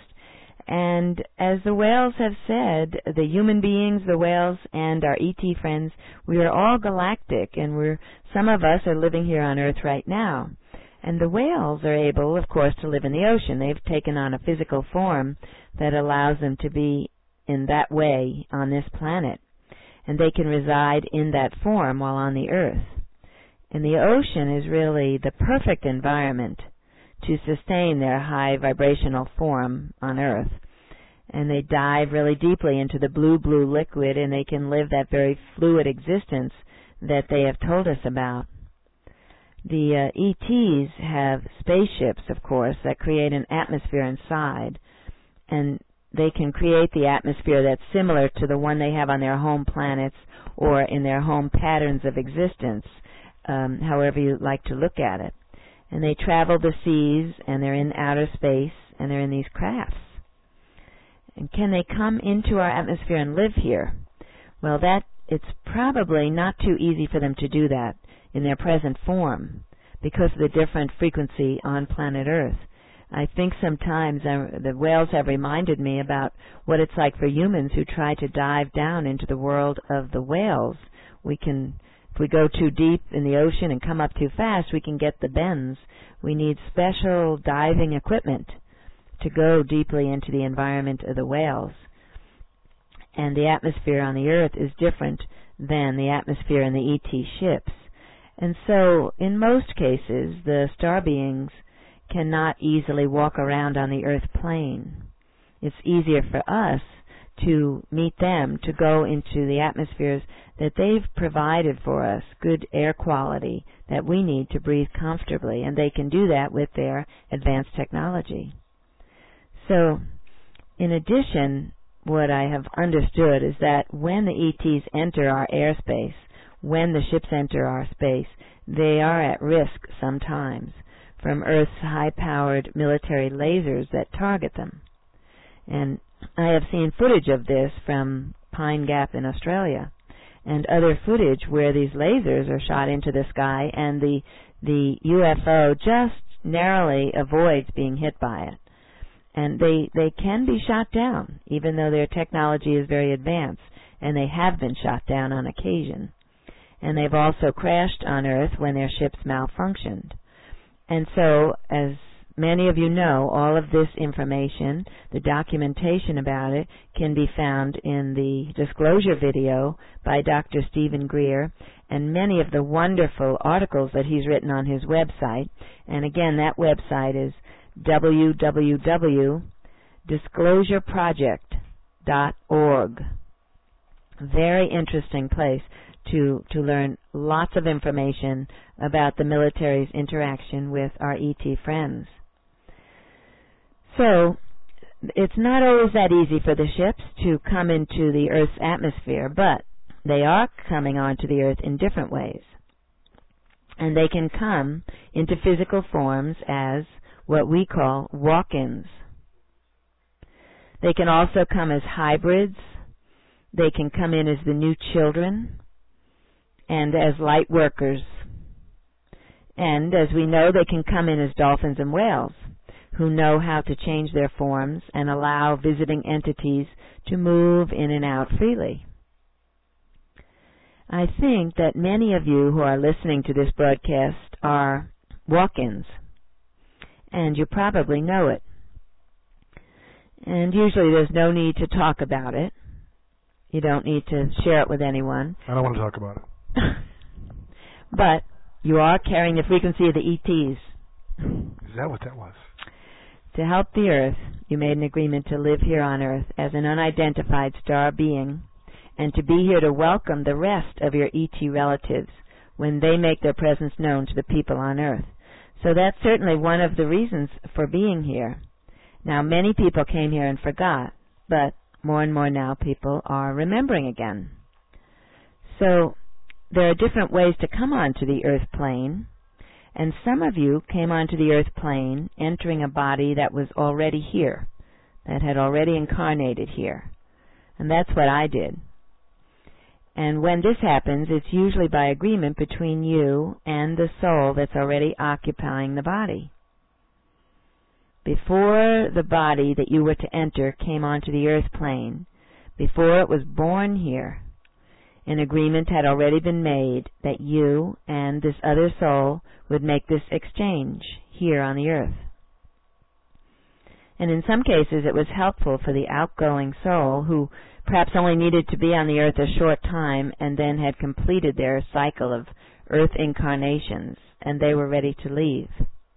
And as the whales have said, the human beings, the whales, and our E T friends, we are all galactic, and we're some of us are living here on Earth right now. And the whales are able, of course, to live in the ocean. They've taken on a physical form that allows them to be in that way on this planet. And they can reside in that form while on the Earth. And the ocean is really the perfect environment to sustain their high vibrational form on Earth. And they dive really deeply into the blue, blue liquid, and they can live that very fluid existence that they have told us about. The uh, E Ts have spaceships, of course, that create an atmosphere inside, and they can create the atmosphere that's similar to the one they have on their home planets or in their home patterns of existence, um, however you like to look at it. And they travel the seas, and they're in outer space, and they're in these crafts. And can they come into our atmosphere and live here? Well, that it's probably not too easy for them to do that in their present form because of the different frequency on planet Earth. I think sometimes uh, the whales have reminded me about what it's like for humans who try to dive down into the world of the whales. We can, if we go too deep in the ocean and come up too fast, we can get the bends. We need special diving equipment to go deeply into the environment of the whales. And the atmosphere on the Earth is different than the atmosphere in the E T ships. And so, in most cases, the star beings cannot easily walk around on the Earth plane. It's easier for us to meet them, to go into the atmospheres that they've provided for us, good air quality that we need to breathe comfortably, and they can do that with their advanced technology. So, in addition, what I have understood is that when the E Ts enter our airspace, when the ships enter our space, they are at risk sometimes from Earth's high-powered military lasers that target them. And I have seen footage of this from Pine Gap in Australia and other footage where these lasers are shot into the sky and the, the U F O just narrowly avoids being hit by it. And they, they can be shot down, even though their technology is very advanced, and they have been shot down on occasion. And they've also crashed on Earth when their ships malfunctioned. And so, as many of you know, all of this information, the documentation about it, can be found in the disclosure video by Doctor Stephen Greer and many of the wonderful articles that he's written on his website. And again, that website is w w w dot disclosure project dot org. Very interesting place to, to learn lots of information about the military's interaction with our E T friends. So, it's not always that easy for the ships to come into the Earth's atmosphere, but they are coming onto the Earth in different ways. And they can come into physical forms as what we call walk-ins. They can also come as hybrids. They can come in as the new children and as light workers. And as we know, they can come in as dolphins and whales, who know how to change their forms and allow visiting entities to move in and out freely. I think that many of you who are listening to this broadcast are walk-ins, and you probably know it. And usually there's no need to talk about it. You don't need to share it with anyone. I don't want to talk about it. But you are carrying the frequency of the E Ts. Is that what that was? To help the Earth, you made an agreement to live here on Earth as an unidentified star being, and to be here to welcome the rest of your E T relatives when they make their presence known to the people on Earth. So that's certainly one of the reasons for being here. Now, many people came here and forgot, but more and more now people are remembering again. So there are different ways to come onto the Earth plane, and some of you came onto the Earth plane entering a body that was already here, that had already incarnated here. And that's what I did. And when this happens, it's usually by agreement between you and the soul that's already occupying the body. Before the body that you were to enter came onto the Earth plane, before it was born here, an agreement had already been made that you and this other soul would make this exchange here on the Earth. And in some cases it was helpful for the outgoing soul who perhaps only needed to be on the Earth a short time and then had completed their cycle of Earth incarnations and they were ready to leave.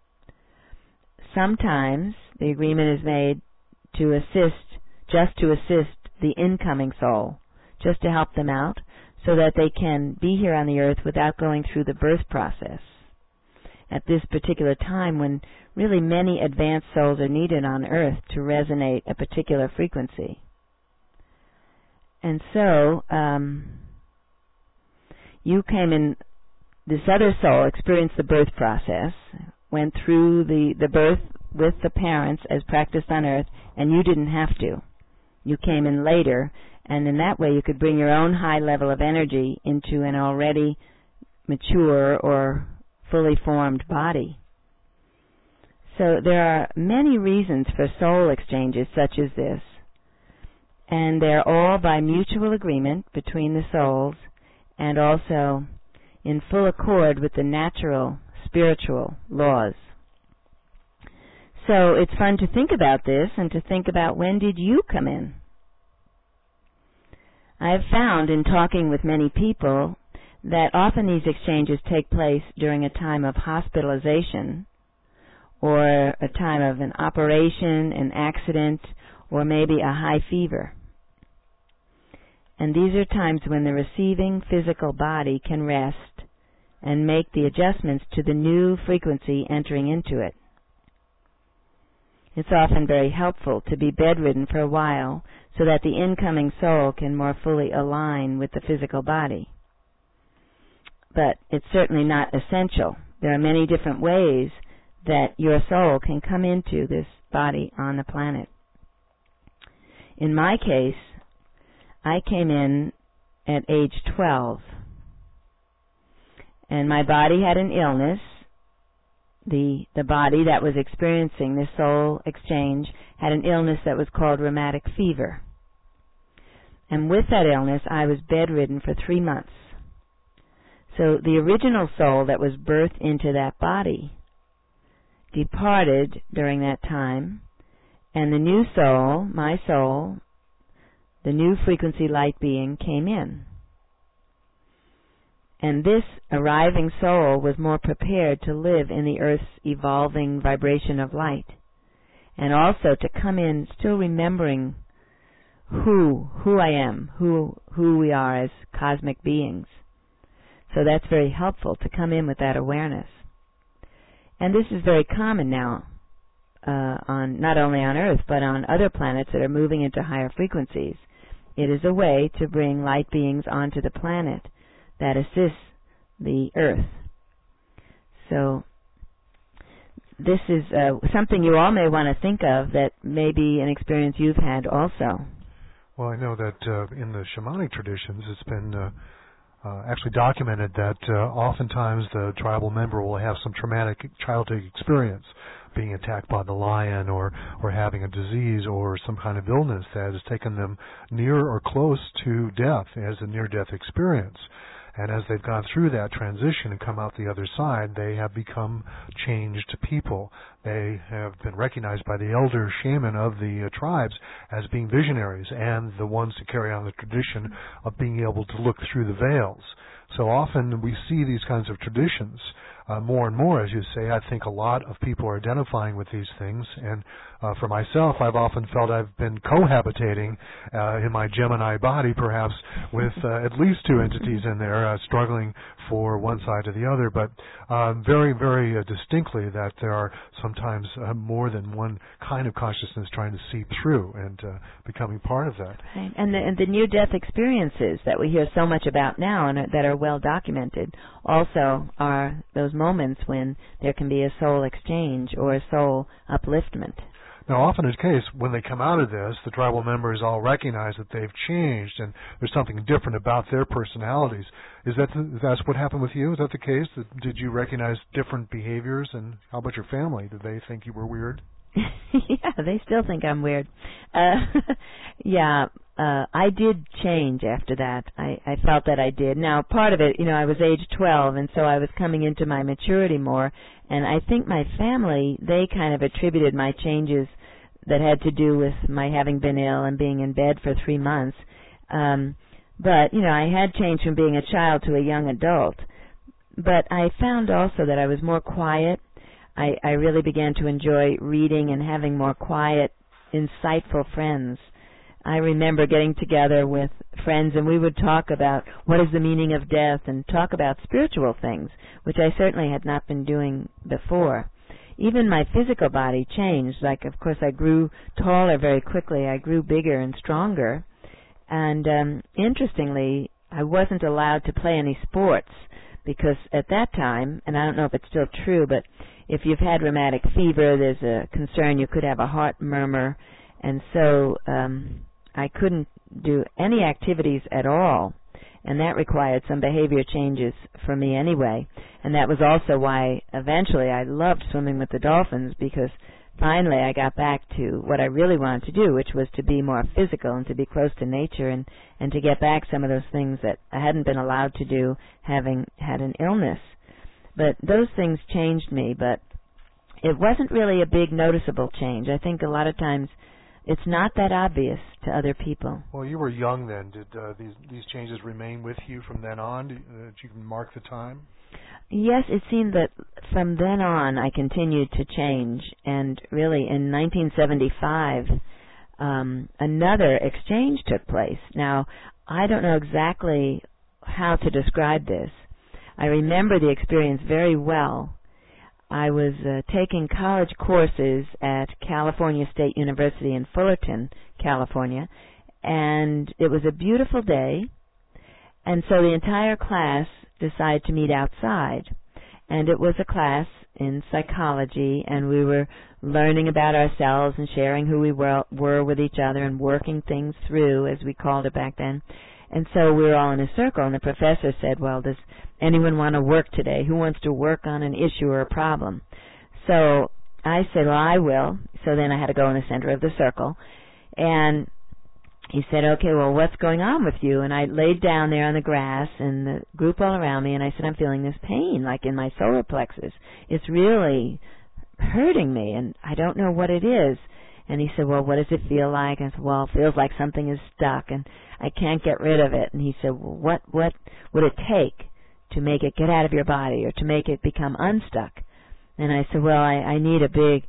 Sometimes the agreement is made to assist, just to assist the incoming soul, just to help them out so that they can be here on the Earth without going through the birth process. At this particular time when really many advanced souls are needed on Earth to resonate a particular frequency. And so, um, you came in, this other soul experienced the birth process, went through the, the birth with the parents as practiced on Earth, and you didn't have to. You came in later, and in that way you could bring your own high level of energy into an already mature or fully formed body. So there are many reasons for soul exchanges such as this, and they're all by mutual agreement between the souls and also in full accord with the natural spiritual laws. So it's fun to think about this and to think about when did you come in. I have found in talking with many people that often these exchanges take place during a time of hospitalization or a time of an operation, an accident, or maybe a high fever. And these are times when the receiving physical body can rest and make the adjustments to the new frequency entering into it. It's often very helpful to be bedridden for a while so that the incoming soul can more fully align with the physical body. But it's certainly not essential. There are many different ways that your soul can come into this body on the planet. In my case, I came in at age twelve, and my body had an illness the the body that was experiencing this soul exchange had an illness that was called rheumatic fever. And with that illness, I was bedridden for three months. So the original soul that was birthed into that body departed during that time, and the new soul, my soul, the new frequency light being, came in. And this arriving soul was more prepared to live in the Earth's evolving vibration of light, and also to come in still remembering who, who I am, who, who we are as cosmic beings. So that's very helpful to come in with that awareness. And this is very common now, uh, on not only on Earth, but on other planets that are moving into higher frequencies. It is a way to bring light beings onto the planet that assists the Earth. So this is uh, something you all may want to think of, that may be an experience you've had also. Well, I know that uh, in the shamanic traditions, it's been uh, uh, actually documented that uh, oftentimes the tribal member will have some traumatic childhood experience, being attacked by the lion, or, or having a disease or some kind of illness that has taken them near or close to death as a near-death experience. And as they've gone through that transition and come out the other side, they have become changed people. They have been recognized by the elder shaman of the uh, tribes as being visionaries and the ones to carry on the tradition of being able to look through the veils. So often we see these kinds of traditions uh, more and more, as you say. I think a lot of people are identifying with these things, and uh, for myself, I've often felt I've been cohabitating uh, in my Gemini body, perhaps, with uh, at least two entities in there, uh, struggling for one side or the other, but uh, very, very uh, distinctly that there are sometimes uh, more than one kind of consciousness trying to seep through and uh, becoming part of that. Right. And the, and the near-death experiences that we hear so much about now and that are well documented also are those moments when there can be a soul exchange or a soul upliftment. Now, often is the case, when they come out of this, the tribal members all recognize that they've changed and there's something different about their personalities. Is that the, that's what happened with you? Is that the case? Did you recognize different behaviors? And how about your family? Did they think you were weird? Yeah, they still think I'm weird. Uh, yeah, uh, I did change after that. I, I felt that I did. Now, part of it, you know, I was age twelve, and so I was coming into my maturity more, and I think my family, they kind of attributed my changes that had to do with my having been ill and being in bed for three months. Um, but, you know, I had changed from being a child to a young adult. But I found also that I was more quiet. I, I really began to enjoy reading and having more quiet, insightful friends. I remember getting together with friends and we would talk about what is the meaning of death and talk about spiritual things, which I certainly had not been doing before. Even my physical body changed. Like, of course, I grew taller very quickly. I grew bigger and stronger. And um, interestingly, I wasn't allowed to play any sports because at that time, and I don't know if it's still true, but if you've had rheumatic fever, there's a concern you could have a heart murmur. And so um, I couldn't do any activities at all. And that required some behavior changes for me anyway. And that was also why eventually I loved swimming with the dolphins, because finally I got back to what I really wanted to do, which was to be more physical and to be close to nature and, and to get back some of those things that I hadn't been allowed to do having had an illness. But those things changed me, but it wasn't really a big noticeable change. I think a lot of times it's not that obvious to other people. Well, you were young then. Did uh, these these changes remain with you from then on? Did, uh, did you mark the time? Yes, it seemed that from then on I continued to change. And really in nineteen seventy-five, um, another exchange took place. Now, I don't know exactly how to describe this. I remember the experience very well. I was uh, taking college courses at California State University in Fullerton, California, and it was a beautiful day, and so the entire class decided to meet outside, and it was a class in psychology, and we were learning about ourselves and sharing who we were, were with each other and working things through, as we called it back then. And so we were all in a circle, and the professor said, well, does anyone want to work today? Who wants to work on an issue or a problem? So I said, well, I will. So then I had to go in the center of the circle. And he said, okay, well, what's going on with you? And I laid down there on the grass and the group all around me, and I said, I'm feeling this pain, like in my solar plexus. It's really hurting me, and I don't know what it is. And he said, well, what does it feel like? And I said, well, it feels like something is stuck, and I can't get rid of it. And he said, well, what, what would it take to make it get out of your body or to make it become unstuck? And I said, well, I, I need a big,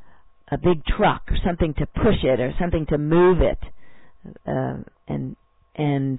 a big truck or something to push it or something to move it. Uh, and and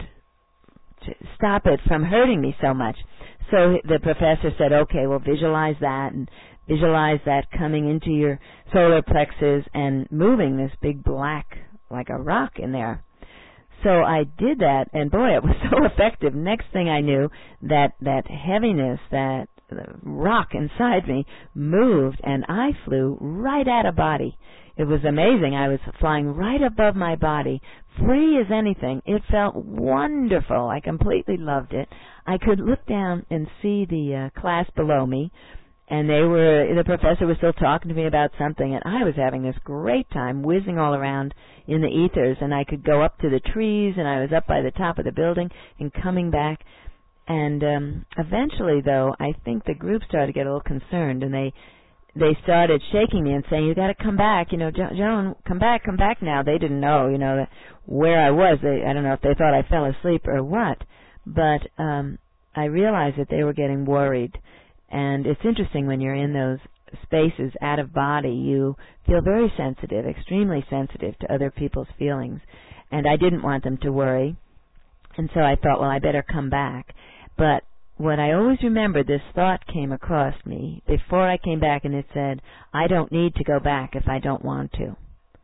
to stop it from hurting me so much. So the professor said, okay, well, visualize that and visualize that coming into your solar plexus and moving this big black, like a rock in there. So I did that, and boy, it was so effective. Next thing I knew, that, that heaviness, that rock inside me moved, and I flew right out of body. It was amazing. I was flying right above my body, free as anything. It felt wonderful. I completely loved it. I could look down and see the uh, class below me, and they were, the professor was still talking to me about something, and I was having this great time whizzing all around in the ethers, and I could go up to the trees, and I was up by the top of the building and coming back. And um, eventually, though, I think the group started to get a little concerned, and they they started shaking me and saying, you got to come back, you know, jo- Joan, come back, come back now. They didn't know, you know, where I was. They, I don't know if they thought I fell asleep or what, but um, I realized that they were getting worried. And it's interesting when you're in those spaces out of body, you feel very sensitive, extremely sensitive to other people's feelings. And I didn't want them to worry, and so I thought, well, I better come back. But what I always remember, this thought came across me before I came back, and it said, I don't need to go back if I don't want to.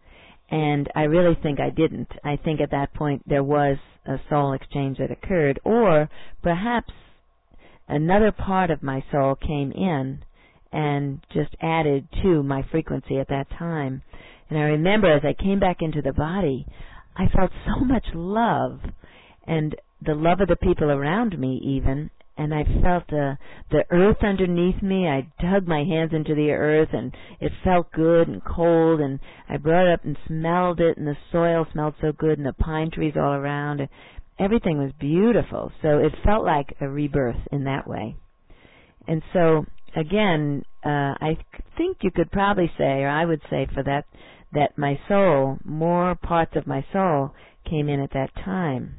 And I really think I didn't. I think at that point there was a soul exchange that occurred, or perhaps another part of my soul came in and just added to my frequency at that time. And I remember as I came back into the body, I felt so much love, and the love of the people around me even, and I felt uh, the earth underneath me. I dug my hands into the earth, and it felt good and cold, and I brought it up and smelled it, and the soil smelled so good, and the pine trees all around. Everything was beautiful, so it felt like a rebirth in that way. And so, again, uh, I think you could probably say, or I would say for that, that my soul, more parts of my soul came in at that time.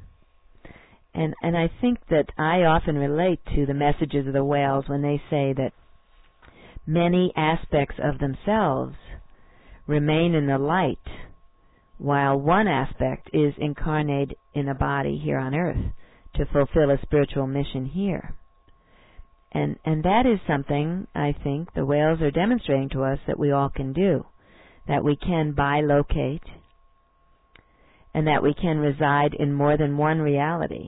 And and I think that I often relate to the messages of the whales when they say that many aspects of themselves remain in the light, while one aspect is incarnate in a body here on earth to fulfill a spiritual mission here. And and that is something, I think, the whales are demonstrating to us that we all can do, that we can bilocate, and that we can reside in more than one reality.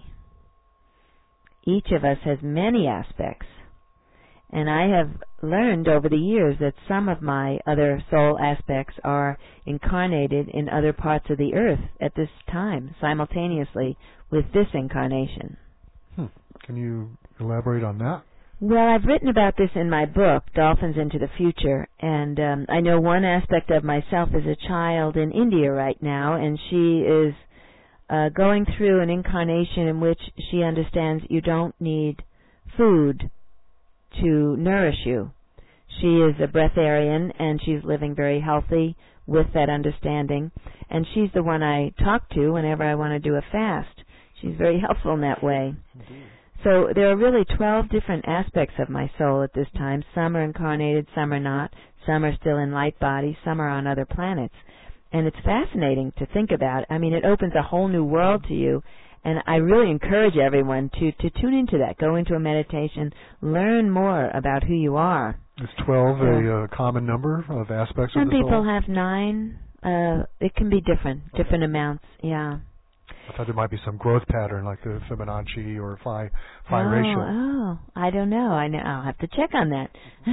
Each of us has many aspects, and I have learned over the years that some of my other soul aspects are incarnated in other parts of the earth at this time, simultaneously with this incarnation. Hmm. Can you elaborate on that? Well, I've written about this in my book, Dolphins into the Future, and um, I know one aspect of myself is a child in India right now, and she is Uh, going through an incarnation in which she understands you don't need food to nourish you. She is a breatharian, and she's living very healthy with that understanding, and she's the one I talk to whenever I want to do a fast. She's very helpful in that way. Indeed. So there are really twelve different aspects of my soul at this time. Some are incarnated, some are not. Some are still in light bodies, some are on other planets. And it's fascinating to think about. I mean, it opens a whole new world to you. And I really encourage everyone to, to tune into that. Go into a meditation. Learn more about who you are. Is twelve so, a uh, common number of aspects of the soul? Some people have nine. Uh, it can be different, different okay. amounts, yeah. I thought there might be some growth pattern like the Fibonacci or phi, phi oh, ratio. Oh, I don't know. I know. I'll have to check on that.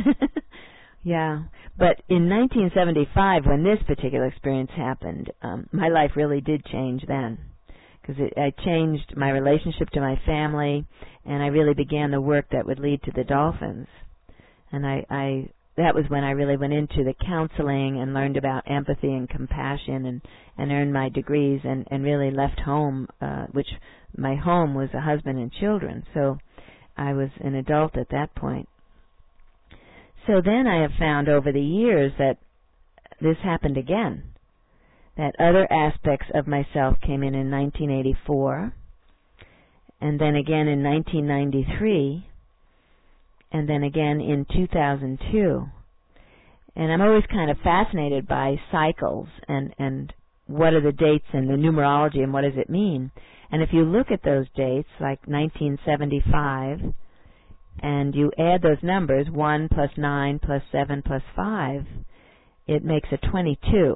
Yeah, but in nineteen seventy-five, when this particular experience happened, um, my life really did change then, because I changed my relationship to my family, and I really began the work that would lead to the dolphins. And I, I that was when I really went into the counseling and learned about empathy and compassion and, and earned my degrees and, and really left home, uh, which my home was a husband and children. So I was an adult at that point. So then I have found over the years that this happened again, that other aspects of myself came in in nineteen eighty-four, and then again in nineteen ninety-three, and then again in two thousand two. And I'm always kind of fascinated by cycles and, and what are the dates and the numerology and what does it mean. And if you look at those dates, like nineteen seventy-five, and you add those numbers, one plus nine plus seven plus five, it makes a twenty-two.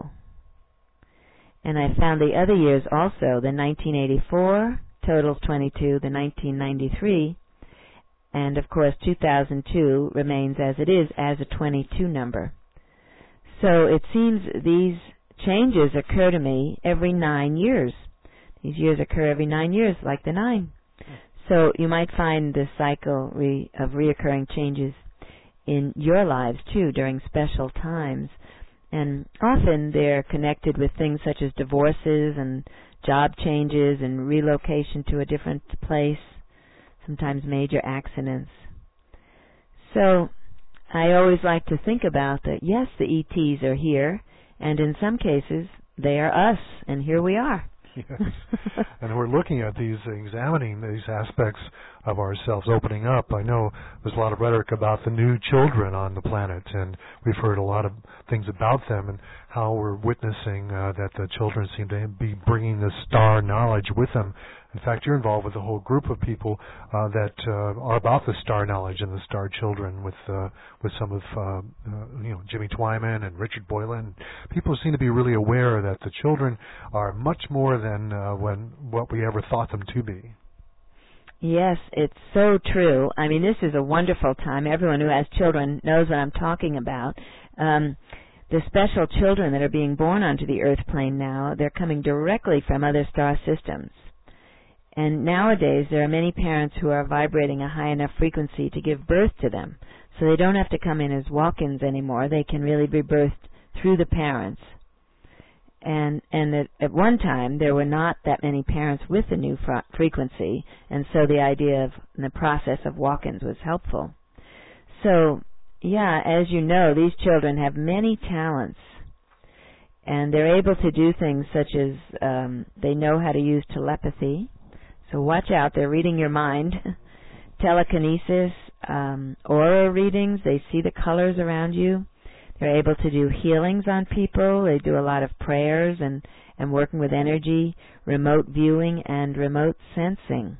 And I found the other years also, the nineteen eighty-four totals twenty-two, the nineteen ninety-three, and of course two thousand two remains as it is as a twenty-two number. So it seems these changes occur to me every nine years. These years occur every nine years, like the nine. So you might find this cycle re- of reoccurring changes in your lives, too, during special times. And often they're connected with things such as divorces and job changes and relocation to a different place, sometimes major accidents. So I always like to think about that, yes, the E Ts are here, and in some cases they are us, and here we are. Yes. And we're looking at these, examining these aspects of ourselves opening up. I know there's a lot of rhetoric about the new children on the planet, and we've heard a lot of things about them and how we're witnessing uh, that the children seem to be bringing the star knowledge with them. In fact, you're involved with a whole group of people uh, that uh, are about the star knowledge and the star children with uh, with some of, uh, uh, you know, Jimmy Twyman and Richard Boylan. People seem to be really aware that the children are much more than uh, when what we ever thought them to be. Yes, it's so true. I mean, this is a wonderful time. Everyone who has children knows what I'm talking about. Um, the special children that are being born onto the Earth plane now, they're coming directly from other star systems. And nowadays, there are many parents who are vibrating a high enough frequency to give birth to them. So they don't have to come in as walk-ins anymore. They can really be birthed through the parents. And and at, at one time, there were not that many parents with the new fr- frequency, and so the idea of the process of walk-ins was helpful. So, yeah, as you know, these children have many talents, and they're able to do things such as um, they know how to use telepathy. So watch out, they're reading your mind. Telekinesis, um, aura readings, they see the colors around you. They're able to do healings on people. They do a lot of prayers and, and working with energy, remote viewing, and remote sensing.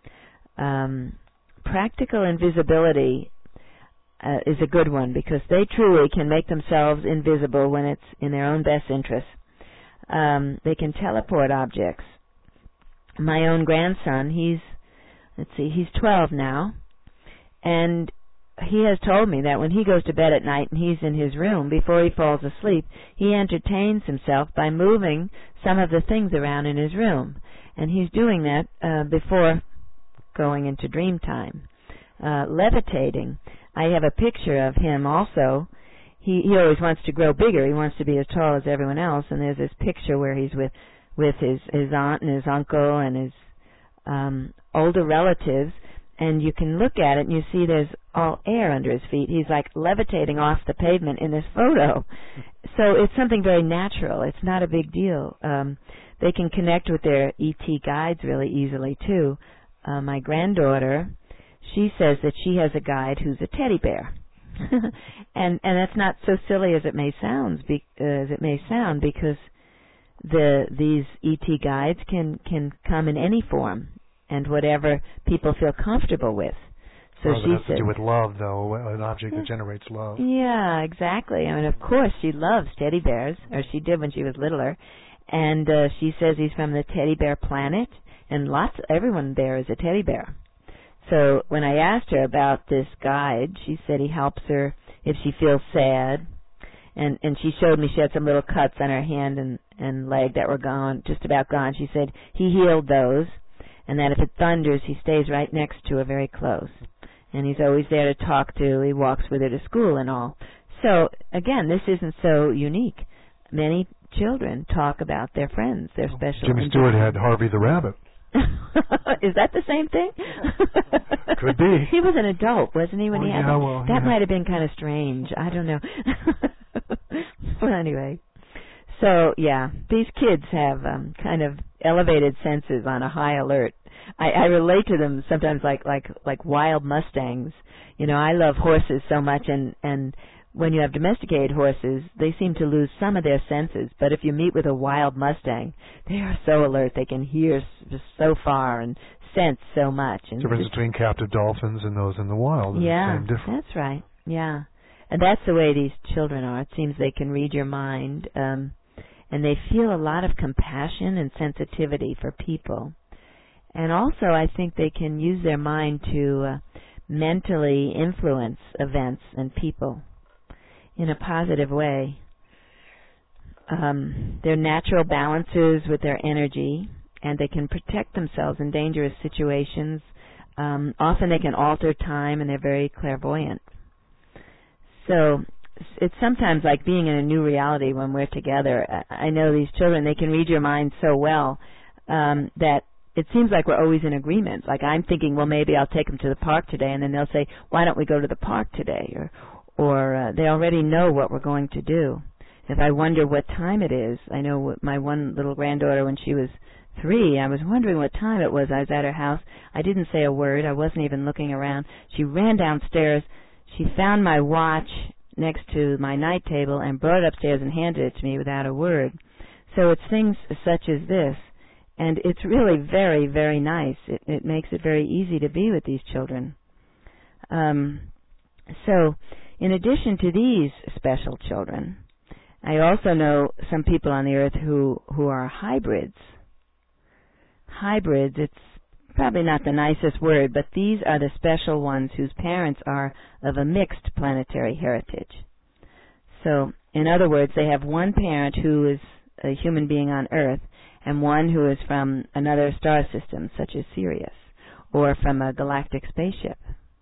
Um, practical invisibility uh, is a good one because they truly can make themselves invisible when it's in their own best interest. Um, they can teleport objects. My own grandson, he's, let's see, he's twelve now, and he has told me that when he goes to bed at night and he's in his room, before he falls asleep, he entertains himself by moving some of the things around in his room. And he's doing that uh, before going into dream time. Uh, levitating. I have a picture of him also. He, he always wants to grow bigger. He wants to be as tall as everyone else. And there's this picture where he's with, with his, his aunt and his uncle and his um, older relatives. And you can look at it and you see there's all air under his feet. He's like levitating off the pavement in this photo. So it's something very natural. It's not a big deal. Um, they can connect with their E T guides really easily, too. Uh, my granddaughter, she says that she has a guide who's a teddy bear. and and that's not so silly as it may sound, be, uh, as it may sound, because the these E T guides can, can come in any form and whatever people feel comfortable with. So well, she it has said, to do with love, though, an object that generates love. Yeah, exactly. I mean, of course, she loves teddy bears, or she did when she was littler. And uh, she says he's from the teddy bear planet, and lots, everyone there is a teddy bear. So when I asked her about this guide, she said he helps her if she feels sad. And and she showed me she had some little cuts on her hand and, and leg that were gone, just about gone. She said he healed those, and that if it thunders, he stays right next to her, very close. And he's always there to talk to. He walks with her to school and all. So, again, this isn't so unique. Many children talk about their friends, their special... Jimmy Stewart had Harvey the Rabbit. Is that the same thing? Could be. He was an adult, wasn't he, when oh, he had yeah, that? Well, that yeah. might have been kind of strange. I don't know. Well, anyway. So, yeah, these kids have um, kind of elevated senses on a high alert. I, I relate to them sometimes like, like, like wild Mustangs. You know, I love horses so much, and, and when you have domesticated horses, they seem to lose some of their senses. But if you meet with a wild Mustang, they are so alert. They can hear just so far and sense so much. And the difference just, between captive dolphins and those in the wild is yeah, the same difference. That's right. Yeah. And that's the way these children are. It seems they can read your mind, um, and they feel a lot of compassion and sensitivity for people. And also, I think they can use their mind to uh, mentally influence events and people in a positive way. Um, they're natural balancers with their energy, and they can protect themselves in dangerous situations. Um, often they can alter time, and they're very clairvoyant. So it's sometimes like being in a new reality when we're together. I know these children, they can read your mind so well um, that it seems like we're always in agreement. Like I'm thinking, well, maybe I'll take them to the park today, and then they'll say, why don't we go to the park today? Or or uh, they already know what we're going to do. If I wonder what time it is, I know what my one little granddaughter, when she was three, I was wondering what time it was. I was at her house. I didn't say a word. I wasn't even looking around. She ran downstairs. She found my watch next to my night table and brought it upstairs and handed it to me without a word. So it's things such as this. And it's really very, very nice. It, it makes it very easy to be with these children. Um, so, in addition to these special children, I also know some people on the earth who, who are hybrids. Hybrids, it's probably not the nicest word, but these are the special ones whose parents are of a mixed planetary heritage. So, in other words, they have one parent who is a human being on Earth, and one who is from another star system, such as Sirius, or from a galactic spaceship.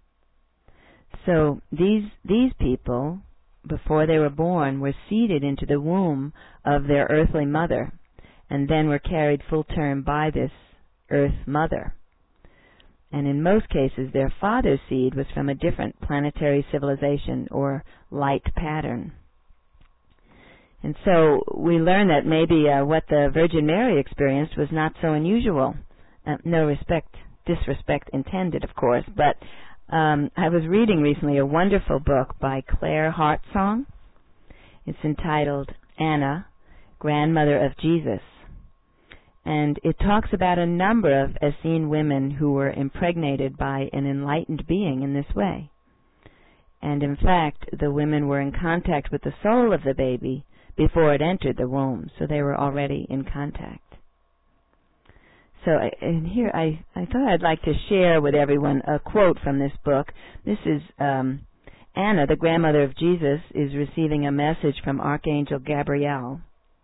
So these these people, before they were born, were seeded into the womb of their earthly mother, and then were carried full term by this Earth mother. And in most cases, their father's seed was from a different planetary civilization or light pattern. And so we learn that maybe uh, what the Virgin Mary experienced was not so unusual. Uh, no respect, disrespect intended, of course. But um, I was reading recently a wonderful book by Claire Hartsong. It's entitled Anna, Grandmother of Jesus. And it talks about a number of Essene women who were impregnated by an enlightened being in this way. And in fact, the women were in contact with the soul of the baby before it entered the womb, so they were already in contact. So, and here I, I thought I'd like to share with everyone a quote from this book. This is um, Anna, the grandmother of Jesus, is receiving a message from Archangel Gabriel.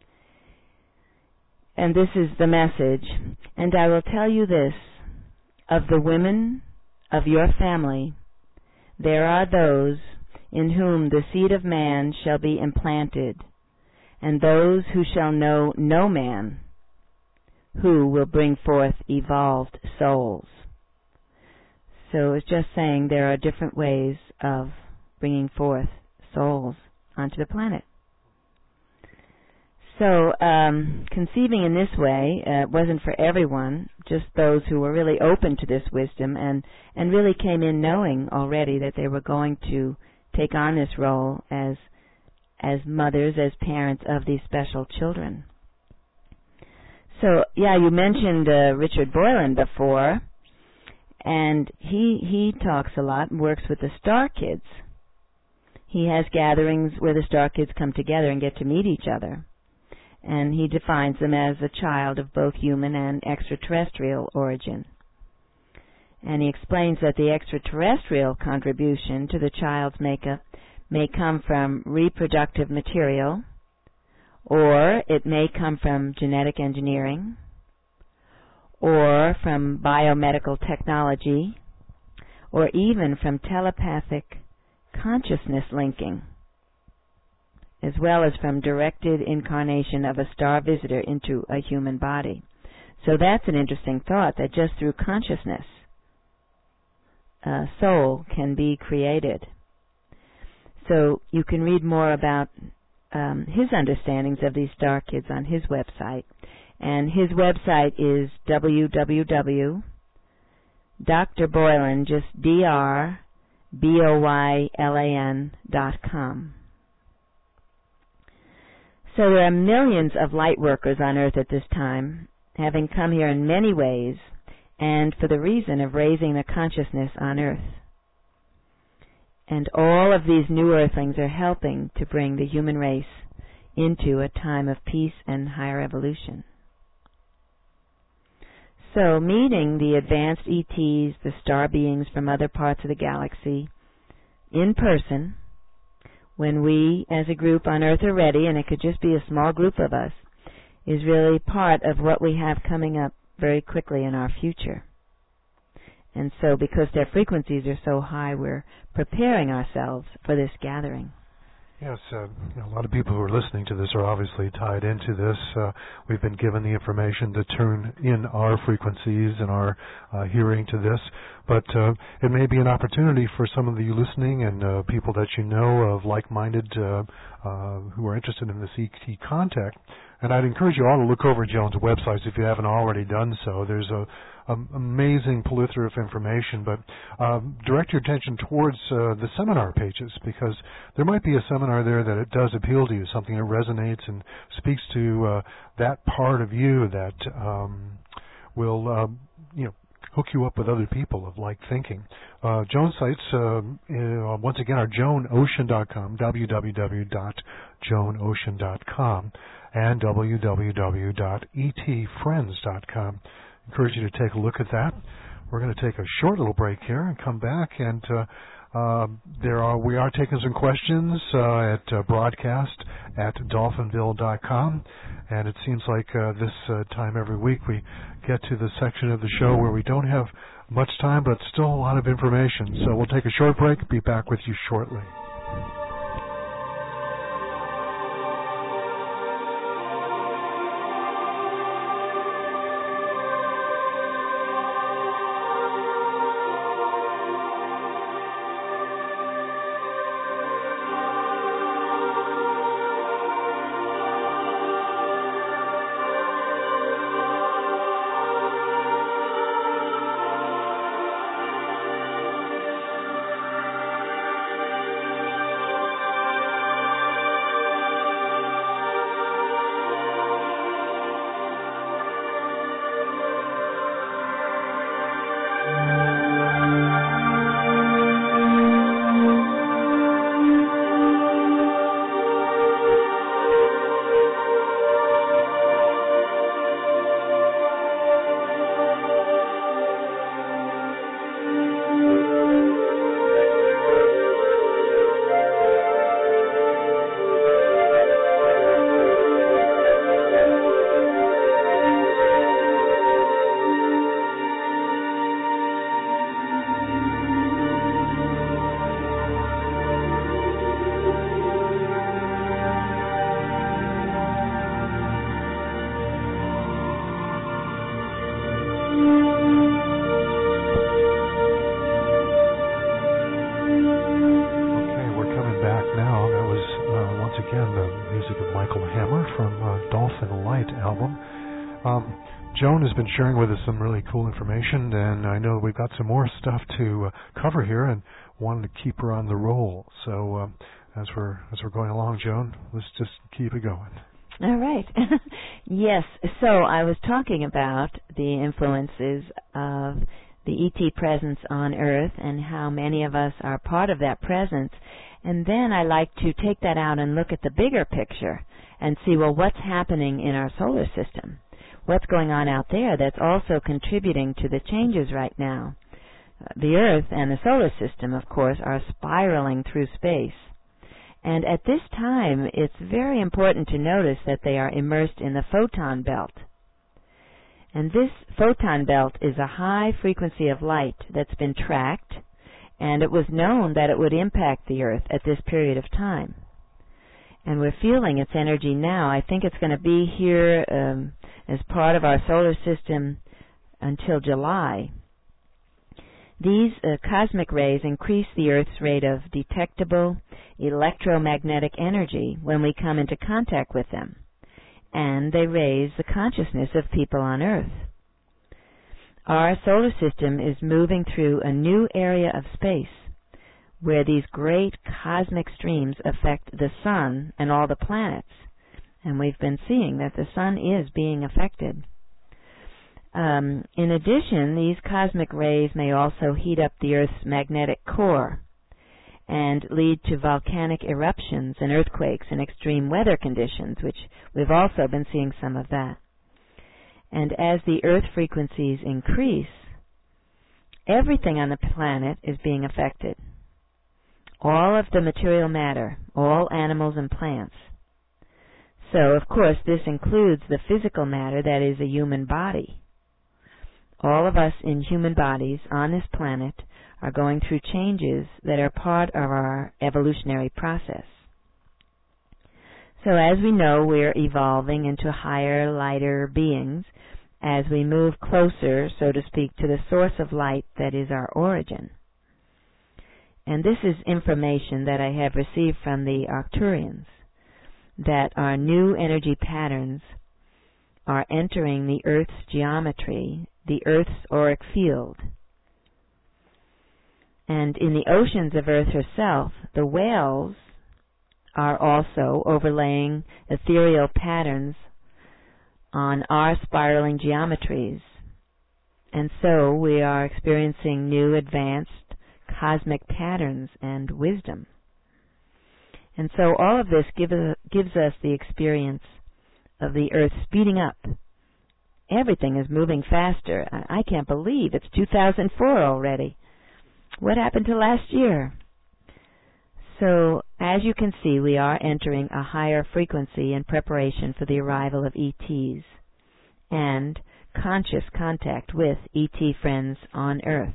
And this is the message. And I will tell you this, of the women of your family, there are those in whom the seed of man shall be implanted, and those who shall know no man, who will bring forth evolved souls. So it's just saying there are different ways of bringing forth souls onto the planet. So um, conceiving in this way uh, wasn't for everyone, just those who were really open to this wisdom and, and really came in knowing already that they were going to take on this role as as mothers, as parents of these special children. So, yeah, you mentioned uh, Richard Boylan before, and he he talks a lot and works with the Star Kids. He has gatherings where the Star Kids come together and get to meet each other, and he defines them as a child of both human and extraterrestrial origin. And he explains that the extraterrestrial contribution to the child's makeup may come from reproductive material, or it may come from genetic engineering, or from biomedical technology, or even from telepathic consciousness linking. as well as from directed incarnation of a star visitor into a human body. So that's an interesting thought, that just through consciousness, a soul can be created. So you can read more about um, his understandings of these star kids on his website. And his website is w w w dot d r boylan, just D R B O Y L A N dot com. So there are millions of light workers on Earth at this time, having come here in many ways, and for the reason of raising the consciousness on Earth. And all of these new Earthlings are helping to bring the human race into a time of peace and higher evolution. So meeting the advanced E Ts, the star beings from other parts of the galaxy, in person, when we as a group on Earth are ready, and it could just be a small group of us, is really part of what we have coming up very quickly in our future. And so because their frequencies are so high, we're preparing ourselves for this gathering. Yes, uh, you know, a lot of people who are listening to this are obviously tied into this. Uh, we've been given the information to tune in our frequencies and our uh, hearing to this, but uh, it may be an opportunity for some of you listening and uh, people that you know of like-minded uh, uh, who are interested in this E T contact. And I'd encourage you all to look over Joan's websites if you haven't already done so. There's a Um, amazing plethora of information, but um, direct your attention towards uh, the seminar pages, because there might be a seminar there that it does appeal to you, something that resonates and speaks to uh, that part of you that um, will uh, you know hook you up with other people of like thinking. Uh, Joan's sites, uh, uh, once again, are joan ocean dot com, w w w dot joan ocean dot com, and w w w dot e t friends dot com. Encourage you to take a look at that. We're going to take a short little break here and come back, and uh, uh, there are we are taking some questions uh, at uh, broadcast at dolphinville dot com, and it seems like uh, this uh, time every week we get to the section of the show where we don't have much time, but still a lot of information. So we'll take a short break. Be back with you shortly. Joan has been sharing with us some really cool information, and I know we've got some more stuff to uh, cover here, and wanted to keep her on the roll. So um, as we're as we're going along, Joan, let's just keep it going. All right. Yes. So I was talking about the influences of the E T presence on Earth and how many of us are part of that presence. And then I like to take that out and look at the bigger picture and see, well, what's happening in our solar system? What's going on out there that's also contributing to the changes right now? Uh, the Earth and the solar system, of course, are spiraling through space. And at this time, it's very important to notice that they are immersed in the photon belt. And this photon belt is a high frequency of light that's been tracked, and it was known that it would impact the Earth at this period of time. And we're feeling its energy now. I think it's going to be here um, as part of our solar system until July. These uh, cosmic rays increase the Earth's rate of detectable electromagnetic energy when we come into contact with them, and they raise the consciousness of people on Earth. Our solar system is moving through a new area of space where these great cosmic streams affect the Sun and all the planets, and we've been seeing that the Sun is being affected. Um, in addition, these cosmic rays may also heat up the Earth's magnetic core and lead to volcanic eruptions and earthquakes and extreme weather conditions, which we've also been seeing some of that. And as the Earth frequencies increase, everything on the planet is being affected. All of the material matter, all animals and plants. So, of course, this includes the physical matter that is a human body. All of us in human bodies on this planet are going through changes that are part of our evolutionary process. So as we know, we're evolving into higher, lighter beings as we move closer, so to speak, to the source of light that is our origin. And this is information that I have received from the Arcturians, that our new energy patterns are entering the Earth's geometry, the Earth's auric field. And in the oceans of Earth herself, the whales are also overlaying ethereal patterns on our spiraling geometries. And so we are experiencing new advanced cosmic patterns and wisdom. And so all of this give, gives us the experience of the Earth speeding up. Everything is moving faster. I, I can't believe it's two thousand four already. What happened to last year? So, as you can see, we are entering a higher frequency in preparation for the arrival of E Ts and conscious contact with E T friends on Earth.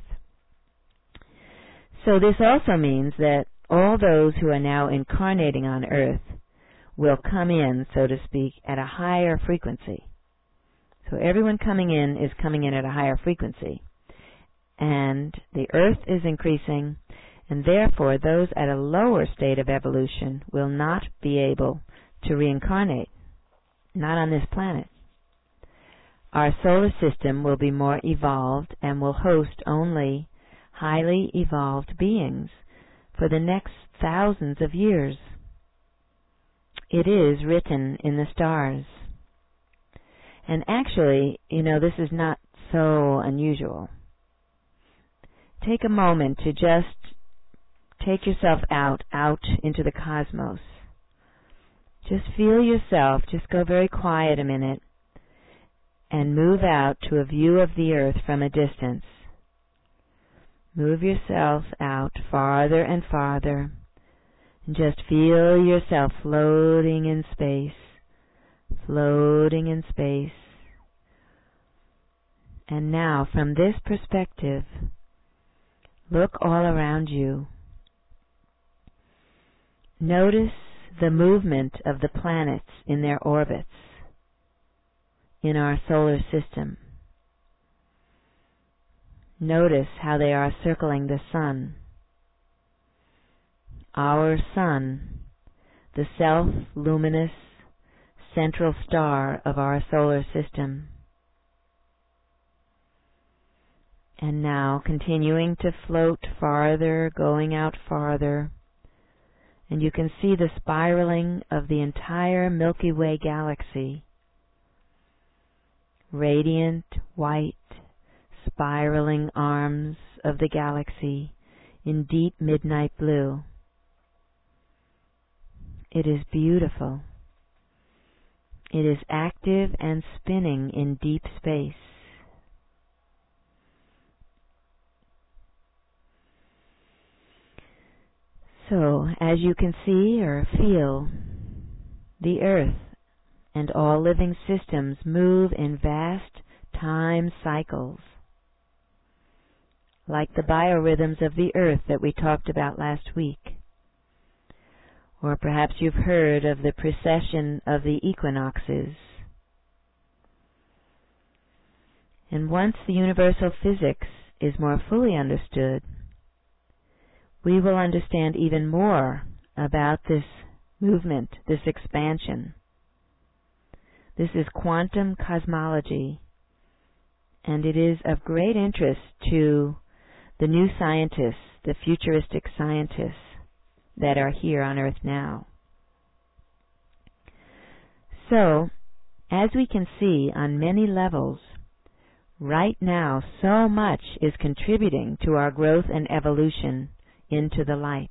So this also means that all those who are now incarnating on Earth will come in, so to speak, at a higher frequency. So everyone coming in is coming in at a higher frequency. And the Earth is increasing, and therefore those at a lower state of evolution will not be able to reincarnate, not on this planet. Our solar system will be more evolved and will host only highly evolved beings for the next thousands of years. It is written in the stars. And actually, you know, this is not so unusual. Take a moment to just take yourself out, out into the cosmos. Just feel yourself, just go very quiet a minute, and move out to a view of the Earth from a distance. Move yourself out farther and farther, and just feel yourself floating in space, floating in space. And now, from this perspective, look all around you. Notice the movement of the planets in their orbits in our solar system. Notice how they are circling the Sun. Our Sun, the self-luminous central star of our solar system. And now continuing to float farther, going out farther. And you can see the spiraling of the entire Milky Way galaxy. Radiant, white, spiraling arms of the galaxy in deep midnight blue. It is beautiful. It is active and spinning in deep space. So, as you can see or feel, the Earth and all living systems move in vast time cycles, like the biorhythms of the Earth that we talked about last week. Or perhaps you've heard of the precession of the equinoxes. And once the universal physics is more fully understood, we will understand even more about this movement, this expansion. This is quantum cosmology, and it is of great interest to the new scientists, the futuristic scientists that are here on Earth now. So, as we can see on many levels, right now so much is contributing to our growth and evolution into the light.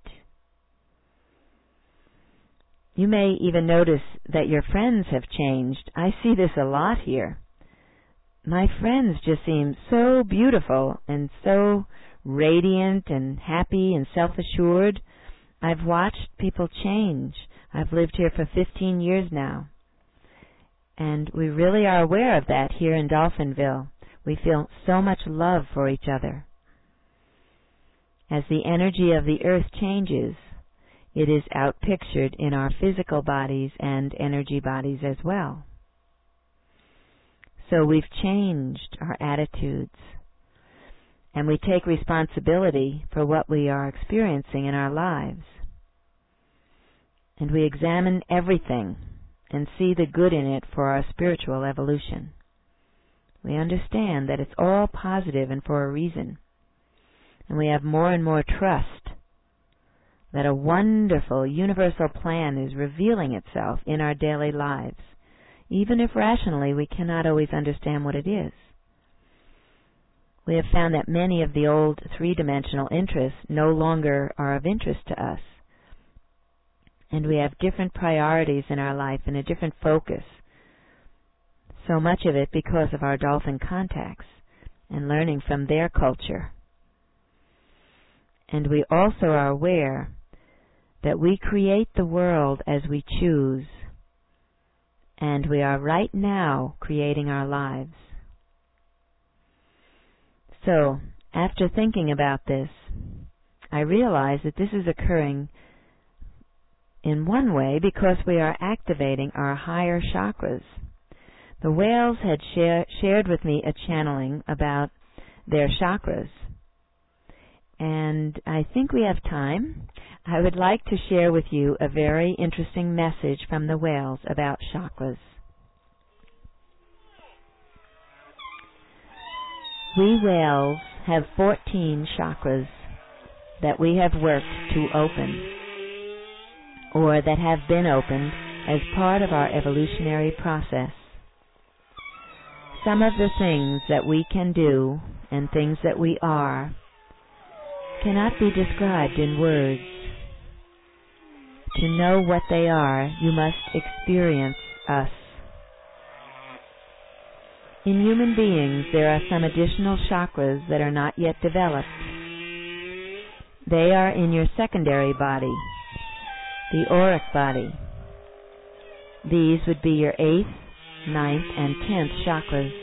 You may even notice that your friends have changed. I see this a lot here. My friends just seem so beautiful and so radiant and happy and self-assured. I've watched people change. I've lived here for fifteen years now. And we really are aware of that here in Dolphinville. We feel so much love for each other. As the energy of the earth changes, it is outpictured in our physical bodies and energy bodies as well. So we've changed our attitudes, and we take responsibility for what we are experiencing in our lives. And we examine everything and see the good in it for our spiritual evolution. We understand that it's all positive and for a reason. And we have more and more trust that a wonderful universal plan is revealing itself in our daily lives, even if rationally we cannot always understand what it is. We have found that many of the old three-dimensional interests no longer are of interest to us, and we have different priorities in our life and a different focus, so much of it because of our dolphin contacts and learning from their culture. And we also are aware that we create the world as we choose, and we are right now creating our lives. So, after thinking about this, I realize that this is occurring in one way because we are activating our higher chakras. The whales had share, shared with me a channeling about their chakras, and I think we have time. I would like to share with you a very interesting message from the whales about chakras. We whales have fourteen chakras that we have worked to open, or that have been opened as part of our evolutionary process. Some of the things that we can do and things that we are cannot be described in words. To know what they are, you must experience us. In human beings, there are some additional chakras that are not yet developed. They are in your secondary body, the auric body. These would be your eighth, ninth, and tenth chakras.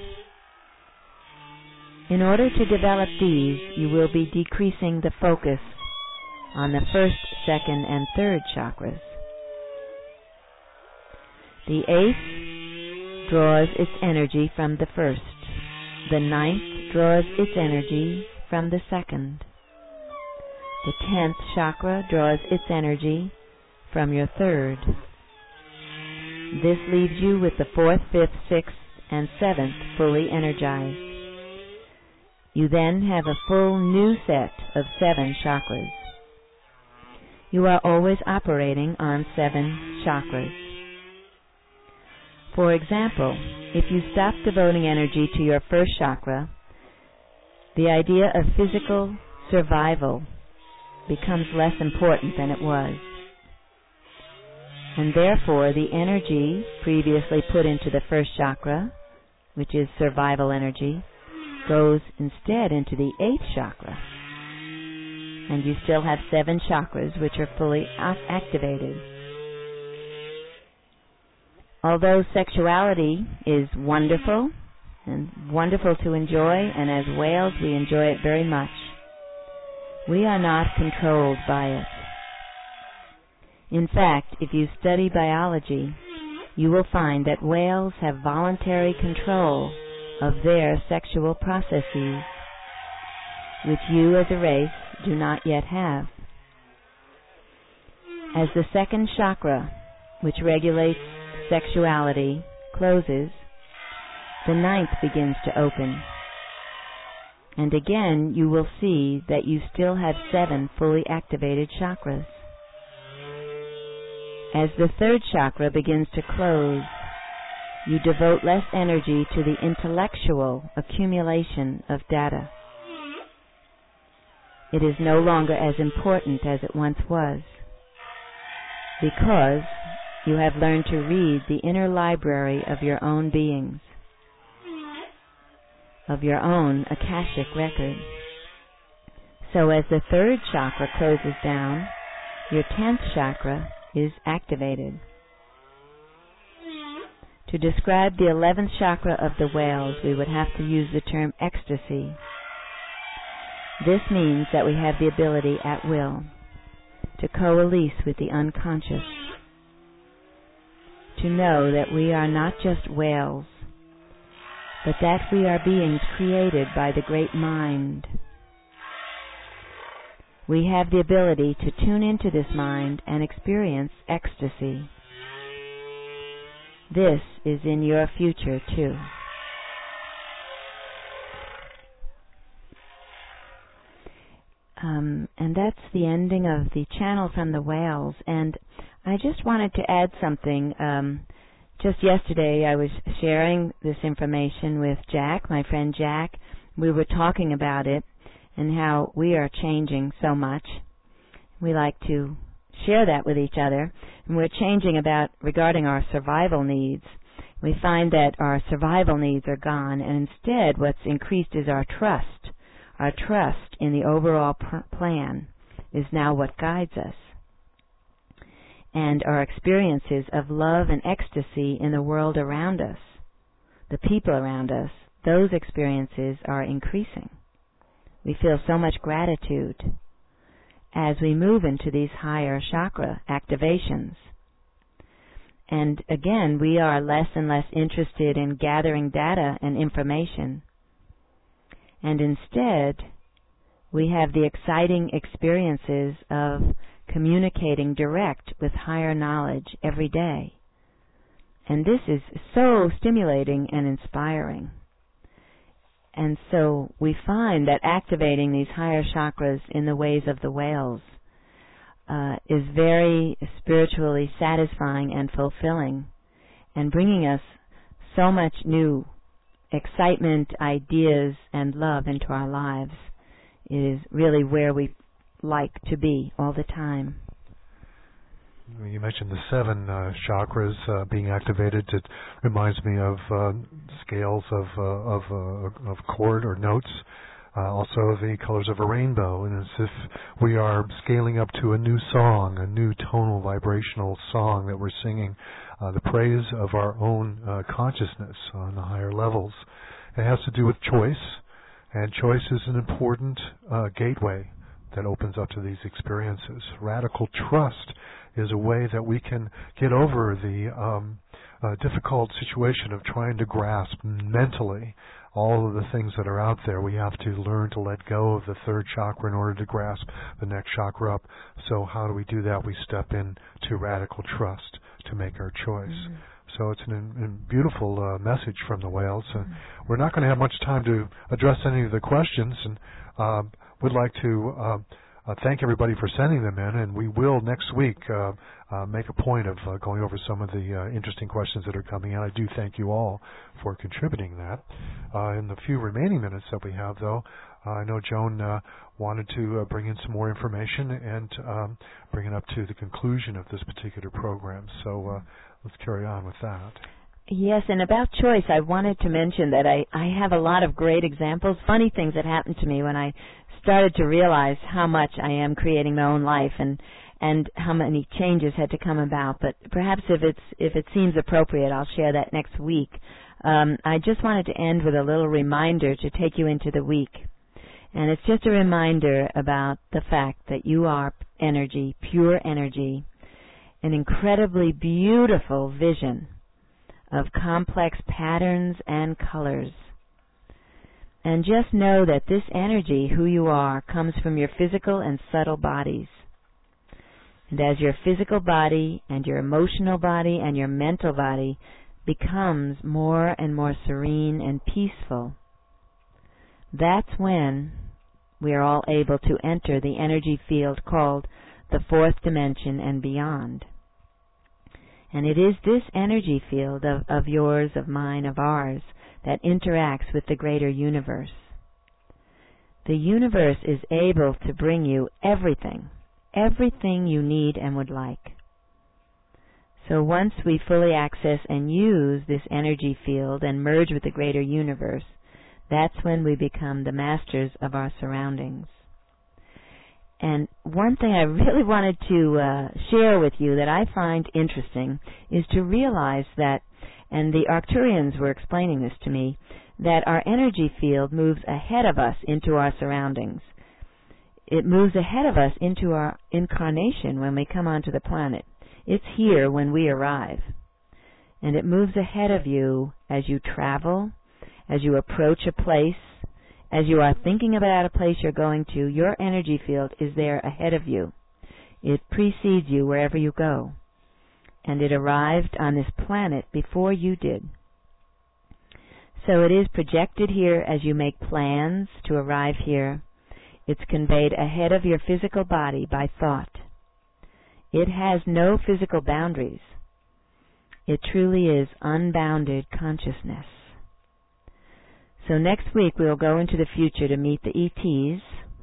In order to develop these, you will be decreasing the focus on the first, second, and third chakras. The eighth draws its energy from the first. The ninth draws its energy from the second. The tenth chakra draws its energy from your third. This leaves you with the fourth, fifth, sixth, and seventh fully energized. You then have a full new set of seven chakras. You are always operating on seven chakras. For example, if you stop devoting energy to your first chakra, the idea of physical survival becomes less important than it was. And therefore, the energy previously put into the first chakra, which is survival energy, goes instead into the eighth chakra. And you still have seven chakras which are fully activated. Although sexuality is wonderful and wonderful to enjoy, and as whales we enjoy it very much, we are not controlled by it. In fact, if you study biology, you will find that whales have voluntary control of their sexual processes, which you as a race do not yet have. As the second chakra, which regulates sexuality, closes, the ninth begins to open. And again, you will see that you still have seven fully activated chakras. As the third chakra begins to close, you devote less energy to the intellectual accumulation of data. It is no longer as important as it once was, because you have learned to read the inner library of your own beings, of your own Akashic record. So as the third chakra closes down, your tenth chakra is activated. To describe the eleventh chakra of the whales, we would have to use the term ecstasy. This means that we have the ability at will to coalesce with the unconscious, to know that we are not just whales, but that we are beings created by the great mind. We have the ability to tune into this mind and experience ecstasy. This is in your future, too. Um, and that's the ending of the channel from the whales. And I just wanted to add something. Um, just yesterday I was sharing this information with Jack, my friend Jack. We were talking about it and how we are changing so much. We like to share that with each other. And we're changing about regarding our survival needs. We find that our survival needs are gone, and instead what's increased is our trust. Our trust in the overall pr- plan is now what guides us. And our experiences of love and ecstasy in the world around us, the people around us, those experiences are increasing. We feel so much gratitude as we move into these higher chakra activations. And again, we are less and less interested in gathering data and information. And instead, we have the exciting experiences of communicating direct with higher knowledge every day. And this is so stimulating and inspiring. And so we find that activating these higher chakras in the ways of the whales uh, is very spiritually satisfying and fulfilling, and bringing us so much new excitement, ideas, and love into our lives. It is really where we like to be all the time. You mentioned the seven uh, chakras uh, being activated. It reminds me of uh, scales of uh, of, uh, of chord or notes. Uh, also the colors of a rainbow, and as if we are scaling up to a new song, a new tonal vibrational song that we're singing, uh, the praise of our own uh, consciousness on the higher levels. It has to do with choice, and choice is an important uh, gateway that opens up to these experiences. Radical trust is a way that we can get over the um, uh, difficult situation of trying to grasp mentally all of the things that are out there. We have to learn to let go of the third chakra in order to grasp the next chakra up. So how do we do that? We step in to radical trust to make our choice. Mm-hmm. So it's a beautiful uh, message from the whales. Uh, mm-hmm. We're not going to have much time to address any of the questions, and uh, would like to uh, uh, thank everybody for sending them in, and we will next week uh, uh, make a point of uh, going over some of the uh, interesting questions that are coming in. I do thank you all for contributing that. Uh, in the few remaining minutes that we have, though, uh, I know Joan uh, wanted to uh, bring in some more information and um, bring it up to the conclusion of this particular program. So uh, let's carry on with that. Yes, and about choice, I wanted to mention that I, I have a lot of great examples, funny things that happened to me when I started to realize how much I am creating my own life and and how many changes had to come about. But perhaps if it's if it seems appropriate, I'll share that next week. Um, I just wanted to end with a little reminder to take you into the week. And it's just a reminder about the fact that you are energy, pure energy, an incredibly beautiful vision of complex patterns and colors. And just know that this energy, who you are, comes from your physical and subtle bodies. And as your physical body and your emotional body and your mental body becomes more and more serene and peaceful, that's when we are all able to enter the energy field called the fourth dimension and beyond. And it is this energy field of, of yours, of mine, of ours, that interacts with the greater universe. The universe is able to bring you everything, everything you need and would like. So once we fully access and use this energy field and merge with the greater universe, that's when we become the masters of our surroundings. And one thing I really wanted to uh, share with you that I find interesting is to realize that, and the Arcturians were explaining this to me, that our energy field moves ahead of us into our surroundings. It moves ahead of us into our incarnation when we come onto the planet. It's here when we arrive. And it moves ahead of you as you travel, as you approach a place, as you are thinking about a place you're going to. Your energy field is there ahead of you. It precedes you wherever you go. And it arrived on this planet before you did. So it is projected here as you make plans to arrive here. It's conveyed ahead of your physical body by thought. It has no physical boundaries. It truly is unbounded consciousness. So next week we'll go into the future to meet the E Ts.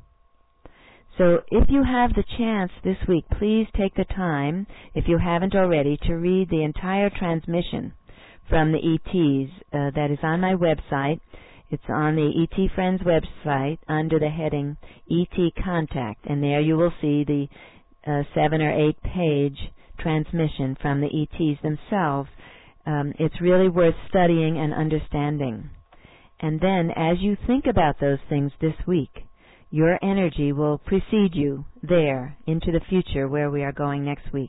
So if you have the chance this week, please take the time, if you haven't already, to read the entire transmission from the E Ts uh, that is on my website. It's on the E T Friends website under the heading E T Contact, and there you will see the uh, seven or eight page transmission from the E Ts themselves. Um, it's really worth studying and understanding. And then, as you think about those things this week, your energy will precede you there into the future where we are going next week.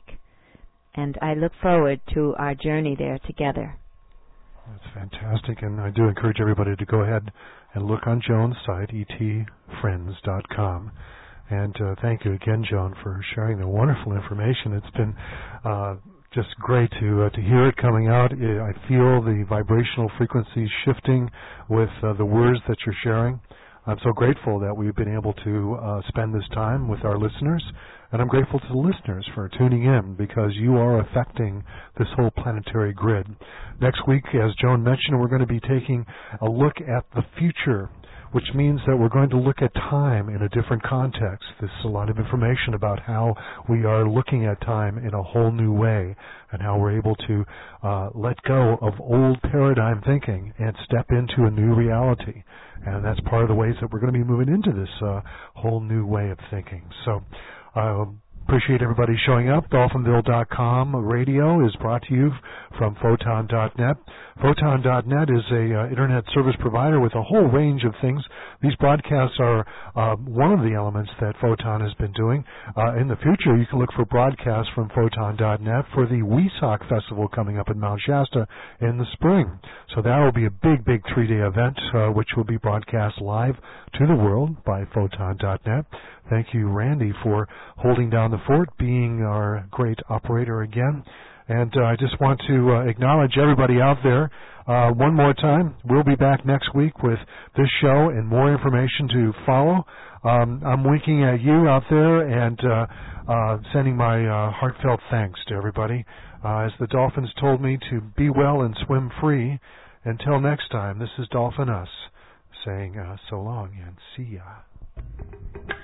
And I look forward to our journey there together. That's fantastic, and I do encourage everybody to go ahead and look on Joan's site, e t friends dot com. And uh, thank you again, Joan, for sharing the wonderful information. It's been uh, just great to uh, to hear it coming out. I feel the vibrational frequencies shifting with uh, the words that you're sharing. I'm so grateful that we've been able to uh, spend this time with our listeners, and I'm grateful to the listeners for tuning in, because you are affecting this whole planetary grid. Next week, as Joan mentioned, we're going to be taking a look at the future, which means that we're going to look at time in a different context. There's a lot of information about how we are looking at time in a whole new way, and how we're able to uh, let go of old paradigm thinking and step into a new reality. And that's part of the ways that we're going to be moving into this uh, whole new way of thinking. So I uh, appreciate everybody showing up. Dolphinville dot com radio is brought to you from Photon dot net. Photon dot net is a uh, internet service provider with a whole range of things. These broadcasts are uh, one of the elements that Photon has been doing. Uh, in the future, you can look for broadcasts from Photon dot net for the WESOC Festival coming up in Mount Shasta in the spring. So that will be a big, big three-day event, uh, which will be broadcast live to the world by Photon dot net. Thank you, Randy, for holding down the fort, being our great operator again. And uh, I just want to uh, acknowledge everybody out there uh, one more time. We'll be back next week with this show and more information to follow. Um, I'm winking at you out there and uh, uh, sending my uh, heartfelt thanks to everybody. Uh, as the dolphins told me to be well and swim free. Until next time, this is Dolphin Us saying uh, so long and see ya.